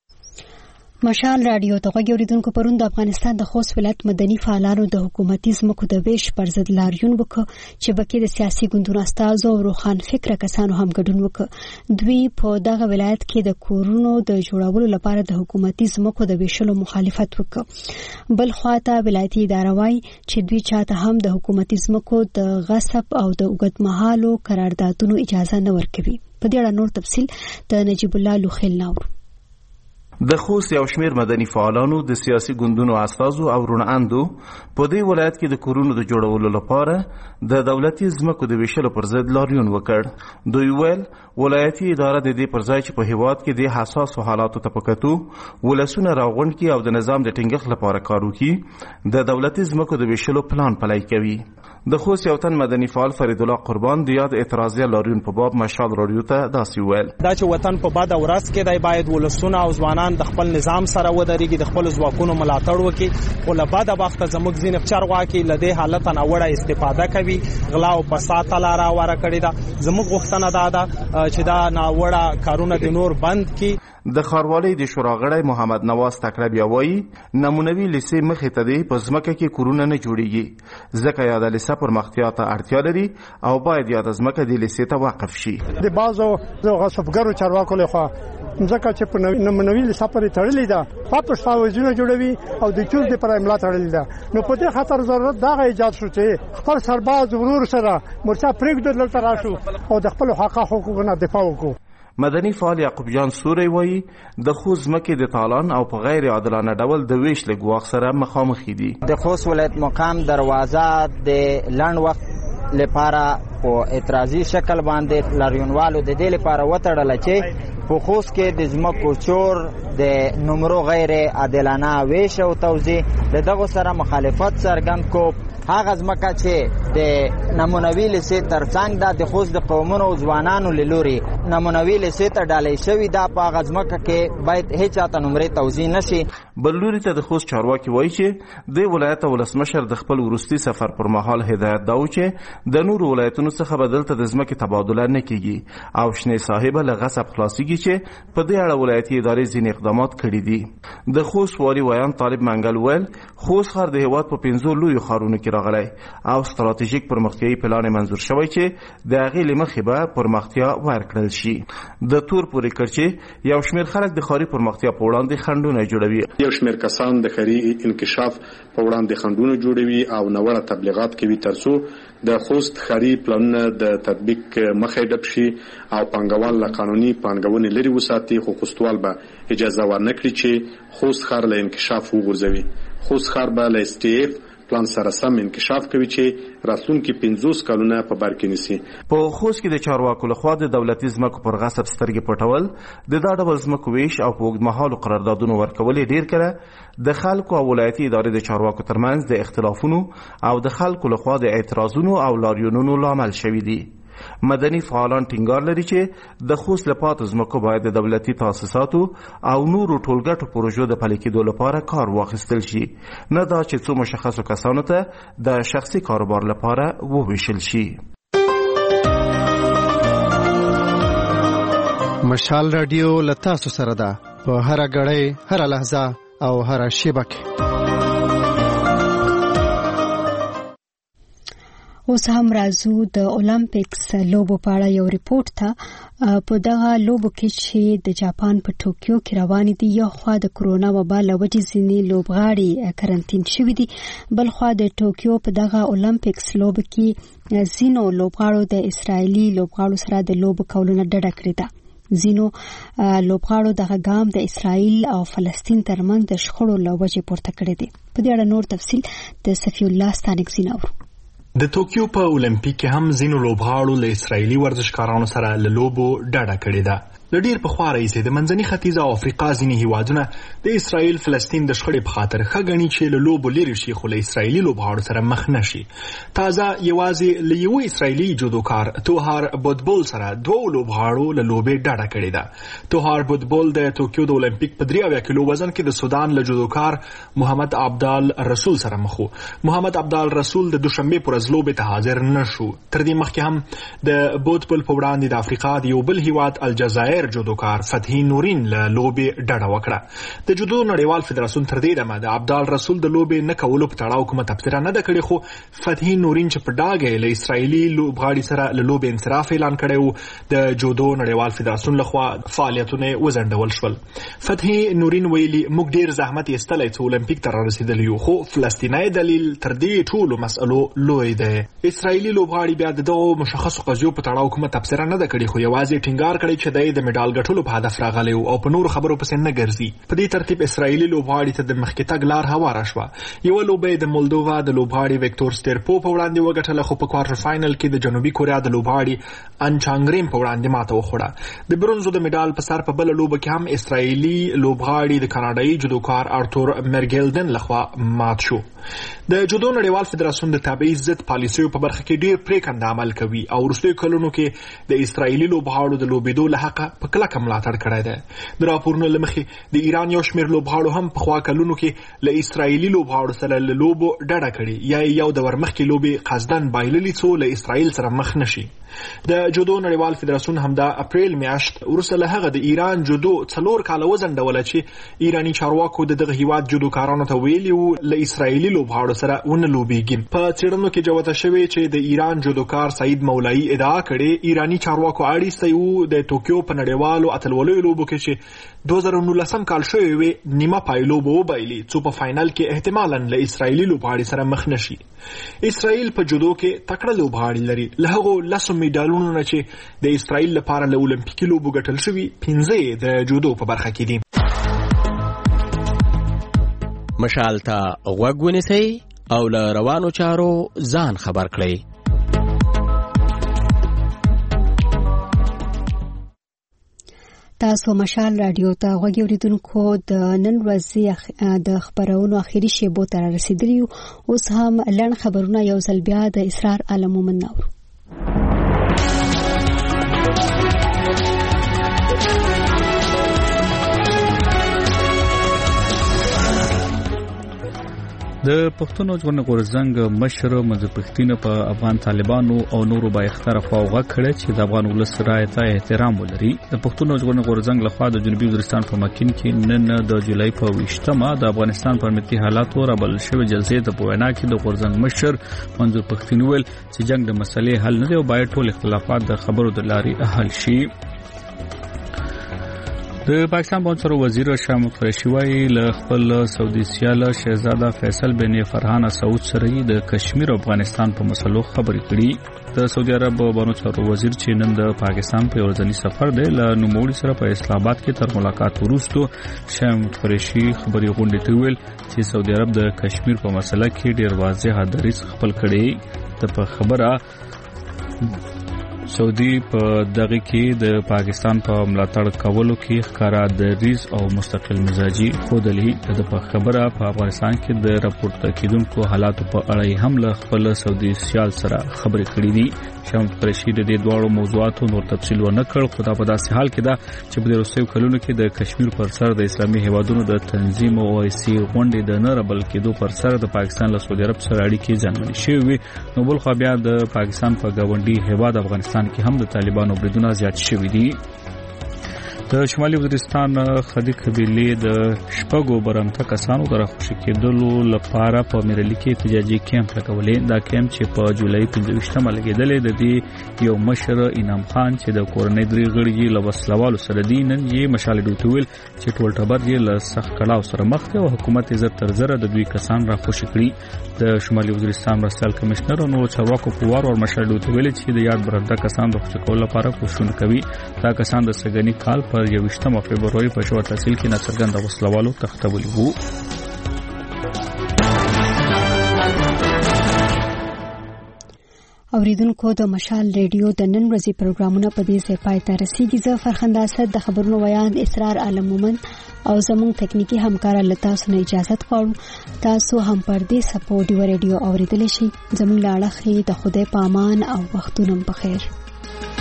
مشال رادیو ته غوړیدونکو پرون د افغانستان د خوست ولایت مدني فعالانو د حکومتي ځمکو د ویش پر ضد لاریون وکړ چې بکې د سیاسي ګوندونو استازو او روخان فکر کسانو هم ګډون وکړ دوی په دغه ولایت کې د کورونو د جوړولو لپاره د حکومتي ځمکو د ویشلو مخالفت وکړ بل خواته ولایتي اداره وايي چې دوی چاته هم د حکومتي ځمکو د غصب او د اوږدمهالو قراردادونو اجازه نه ورکوي په دې اړه نور تفصیل د نجیب الله لوخیل ناور د خوست یو شمیر مدني فعالانو د سیاسي ګوندونو استازو او روناندو په دې ولایت کې د کورونو د جوړولو لپاره د دولتي ځمکو د ویشلو پر ضد لاریون وکړ دوی ویل ولایتي اداره د دې پر ځای چې په هیواد کې د حساسو حالاتو ته پکتو ولسونه راغونډ کی او د نظام د ټینګښت لپاره کار وکړي د دولتي ځمکو د ویشلو پلان پلی کوي د خوست یو تن مدني فعال فرید الله قربان د یاد اعتراضي لاریون په باب مشال رادیو ته داسې ویل دا چې وطن په باد اورس کې دی باید ولسونه او ځوانان د خپل نظام سره ودرېږي د خپل ځواکونو ملاتړ وکړي او له بعده وخت زموږ ځینې چارواکي له دې حالت نه وړه استفاده کوي غلا او فساد لاره واره کړی دا زموږ غوښتنه ده چې دا ناوړه کارونه د نور بند کړي د خاروالۍ د شوراغړی محمد نواز تکړه وایي نمونوي لیسې مخې ته دی په ځمکه کې کورونه نه جوړیږي ځکه یاده لیسه پرمختیا ته اړتیا لري او باید یاده ځمکه د لیسې ته وقف شي د بعضو غصبګرو چارواکو لخوا ځکه چې په نمونوي لیسه پورې تړلې ده واپس فاوزونه جوړوي او د چور د پر املا تړلې ده نو په دې خاطر ضرورت دا ایجاد شو چې خپل سرباز ورور سره مرچا پرېږدل دلته راشو او د خپل حق حقوقو دفاع وکړو مدني فعال یعقوب جان سوري وایي د خوست ځمکې د تالان او په غیر عادلانه ډول د ویش له ګواښ سره مخامخ دي د خوست ولایت مقام دروازه د لنډ وخت لپاره په اعتراضي شکل باندې لاریونوالو د دې لپاره وتړل چې په خوست کې د ځمکو چور د نمرو غیر عادلانه ویش او توزیع د دغه سره مخالفت څرګند کو هغه ځمکه چې د نمونوي لیسې ترڅنګ ده د خوست د قومونو او ځوانانو له لوري نمونوي لیسې ته ډالۍ شوې ده په هغه ځمکه کې باید هیڅ چاته نمرې توزیع نشي بل لوري ته د خوست چارواکي وایي چې د ولایت ولسمشر د خپل وروستي سفر پر مهال هدایت دا و چې د نورو ولایتونو څخه بدلته د ځمکې تبادله نه کیږي او شنې صاحب له غصب خلاصيږي چې په دې اړه ولایتي ادارې ځینې اقدامات کړي دي د خوست والي ویان طالب منګل ویل خوست ښار د هیواد په پنځو لویو ښارونو کې راغلی او ستراتیژیک پرمختیایي پلان منظور شوی چې د هغې له مخې به پرمختیا ورکړل شي. د تور پورې کړچې یو شمېر خلک د ښاري پرمختیا په وړاندې خنډونه جوړوي. یو شمېر کسان د ښاري انکشاف په وړاندې خنډونه جوړوي او نوړه تبلیغات کوي ترڅو د خوست ښاري پلانونه د تطبیق مخې ډپ شي او پانګوال له قانوني پانګونې لري وساتي، خو خوستوال به اجازه ورنکړي چې خوست ښار له انکشاف وغورځوي. خوست ښار به له اس ټي اف پلان سره سم انکشاف کوي چې راتلونکي پنځوس کلونه په بر کې نیسي. په خوست کې د چارواکو لخوا د دولتي ځمکو پر غصب سترګې پټول، د دا ډول ځمکو ویش او په اوږدمهالو قراردادونو ورکول ډیر کله د خلکو او ولایتي ادارې د چارواکو ترمنځ د اختلافونو او د خلکو لخوا د اعتراضونو او لاریونونو لامل شوي دي. مدني فعالان ټینګار لري چې د خوست لپاره ځمکو باید د دولتي تاسیساتو او نورو ټولګټو پروژو د پلي کېدو لپاره کار واخیستل شي، نه دا چې څو مشخصو کسانو ته د شخصي کاروبار لپاره وویشل شي. مشال رادیو له تاسو سره ده په هره غړۍ، هره لحظه او هره شیبه کې. اوس هم راځو د اولمپیکس لوبو په اړه یو ریپورت ته. په دغه لوبو کې چې د جاپان په ټوکیو کې روانې دي، یو خوا د کرونا وبا له وجې ځینې لوبغاړي کرنټین شوي دي، بل خوا د ټوکیو په دغه اولمپیکس لوبو کې ځینو لوبغاړو د اسرایلي لوبغاړو سره د لوبو کولو نه ډډه کړې ده. ځینو لوبغاړو دغه ګام د اسرایل او فلسطین ترمنځ د شخړو له وجې پورته کړی دی. په دې اړه نور تفصیل د صفی الله ستانکزي نورو. د ټوکیو په اولمپیک کې هم ځینو لوبغاړو له اسرایلي ورزشکارانو سره له لوبو ډډه کړې ده. د ډیر په خوا راځي د منځني ختیځ او افریقا ځینې هیوادونه د اسرایل فلسطین د شخړې په خاطر خګنی چې له لوبو لري شي، خو له اسرایلي لوبغاړو سره مخ نشي. تازه یوازې له یو اسرایلي جودوکار توهار بودبول سره دوه لوبغاړو له لوبې ډډه کړې ده. توهار بودبول د ټوکیو د اولمپیک په درې اویا کیلو وزن کې د سودان له جودوکار محمد عبدال رسول سره مخ وو. محمد عبدال رسول د دوشنبه پر ورځ لوبې ته حاضر نشو. تر دې مخکې هم د بودبول په وړاندې د افریقا د یو بل هیواد الجزایر جودوکار فتحي نورین له لوبې ډډه وکړه. د جودو نړیوال فدراسیون تر دې دمه د عبدال رسول د لوبې نه کولو په تړاو کومه تبصره نه ده کړې، خو فتحي نورین چې په ډاګه له اسرایلي لوبغاړي سره له لوبې انصراف اعلان کړی و، د جودو نړیوال فدراسیون لخوا فعالیتونه وځنډول شول. فتحي نورین ویلي موږ ډیر زحمت ایستلی چې اولمپیک ته رارسېدلی یو، خو فلسطینی دلیل تر دې ټولو مسئلو لوی دی. اسرایلي لوبغاړي بیا د دغو مشخصو قضیو په تړاو کومه تبصره نه ده کړې، خو یوازې ټینګار کړی چې دی د میډال ګټلو په هدف راغلی او په نورو خبرو پسې نه ګرځي. په دې ترتیب اسرایلي لوبغاړي ته د مخکې تګ لار هواره شوه. یوه لوبه د مولدووا د لوبغاړي ویکتور ستیرپو په وړاندې وګټله، خو په کوارټر فاینل کې د جنوبي کوریا د لوبغاړي انچانګریم په وړاندې ماته وخوړه. د برونزو د میډال په سر په بله لوبه کې هم اسرایلي لوبغاړي د کاناډایي جودوکار ارتور مرګلدن لخوا مات شو. د جودو نړیوال فدراسیون د تبعیض ضد پالیسیو په برخه کې ډیر پریکنده عمل کوي او وروستیو کلونو کې د اسرایلي لوبغاړو د لوبېدو له حقه په کلکه ملاتړ کړی دی. د راپورونو له مخې د ایران یو شمېر لوبغاړو هم په خوا کلونو کې له اسرایلي لوبغاړو سره له لوبو ډډه کړې، یا یو د ورمخکې لوبې قصدن بایللي څو له اسرایل سره مخ نشي. د جودو نړیوال فدراسیون هم د اپریل میاشت وروسته له هغه د ایران جودو څلور کاله وځنډوله چې ایراني چارواکو د دغه هیواد جودوکارانو ته ویلي وو له اسرایلي لوبغاړو سره ونه لوبېږي. په څېړنو کې جوته شوې چې د ایران جودوکار سعید مولایی ادعا کړې ایراني چارواکو اړیستی وو د ټوکیو په نړیوالو اتلولیو لوبو کې چې دوه زره نولسم کال شوی وي نیمه پای لوبه وبایلي، څو په فاینل کې احتمالاً له اسرایلي لوبغاړي سره مخ نشي. اسرایل په جودو کې تکړه لوبغاړي لري. له هغو لسو میډالونو نه چې د اسرایل لپاره له اولمپیکي لوبو ګټل شوي، پنځه د جودو په برخه کې دي. مشال ته غوږ ونیسئ او له روانو چارو ځان خبر کړئ. تاسو مشال رادیو ته غوږ اوریدونکو د نن ورځې د خبرونو اخیری شیبو ته رسیدلی یو. اوس هم لړ خبرونه یو ځل بیا د اسرار عالم مومن نور. د پښتون ژغورنې غورځنګ مشر منظور پښتين په افغان طالبانو او نورو با اختیار خواغه کړ چې د افغان ولس رایې ته احترام ولري. د پښتون ژغورنې غورځنګ لخوا د جنوبي وزیرستان په مکین کې نن د جولای په ویشتمه د افغانستان پر ملي حالاتو رابل شوی جلسې د پوینا کې د غورځنګ مشر منظور پښتين ویل چې جنگ د مسلې حل نه دی او باید ټول اختلافات د خبرو د لارې حل شي. د پاکستان بانچارو وزیر شاه محمود قریشي وايي له خپل سعودي سیال شهزاده فیصل بن فرحان سعود سره د کشمیر او افغانستان په مسلو خبرې کړي. د سعودي عرب بانچارو وزیر چې نن د پاکستان په ورځنی سفر دی له نوموړي سره په اسلام آباد کې تر ملاقات وروسته شاه محمود قریشي خبرې غونډې ته ویل چې سعودي عرب د کشمیر په مسله کې ډیر واضح دریځ خپل کړي. د په خبره سعودي په دغه کې د پاکستان په ملاتړ کولو کې ښکارا دریځ او مستقل مزاجي خودلې. د په خبره په افغانستان کې د راپورته کېدونکو حالاتو په اړه هم له خپل سعودي سیال سره خبرې کړې دي. شاه محمود قریشي د دې دوه موضوعاتو نور تفصیل ونه کړ، خو دا په داسې حال کې ده چې په وروستیو کلونو کې د کشمیر پر سر د اسلامي هیوادونو د تنظیم او اوایسي غونډې د نه ربل کېدو پر سر د پاکستان له سعودي عرب سره اړیکې ځانګړې شوې. نو بل خو بیا د پاکستان په گاونډي هیواد افغانستان کې هم د طالبانو بریدونه زیات شوي دي. د شمالي وزیرستان خدي قبيله د شپږو برمته کسانو د راخوشي کېدلو لپاره په میرلی کې احتجاجي کیمپ لګولې. دا کیمپ چې په جولای پنځه ویشتمه لګېدلې د دې یو مشر انعام خان چې د کورنۍ درې غړي له وسلوالو سره دي نن یې مشال ډوټویل چې ټول ټبر یې له سخت کړهو سره مخ دی او حکومت یې زر تر زره د دوی کسان راخوشي کړي. د شمالي وزیرستان مرستیال کمشنر او نور چارواکو په وار او مشال ډوټویل چې د یاد برنده کسان د خوشي کولو لپاره کوښښونه کوي. دا کسان د سګنی کال پر یوویشتمه فبروري په شوا تحصیل کې ناڅرګند وسلوالو تختولي وو. اوریدونکو د مشال ریډیو د نن ورځې پروګرامونه په دې ځای پای ته رسیدي. زه فرخنده اسد د خبرونو ویاند اسرار عالم مومن او زموږ تکنیکی همکار لتا سونه اجازه غواړو. تاسو هم پر دې سپورټ ریډیو اوریدل شي. زموږ لاړه خې د خدای پامان او وختونو په خیر.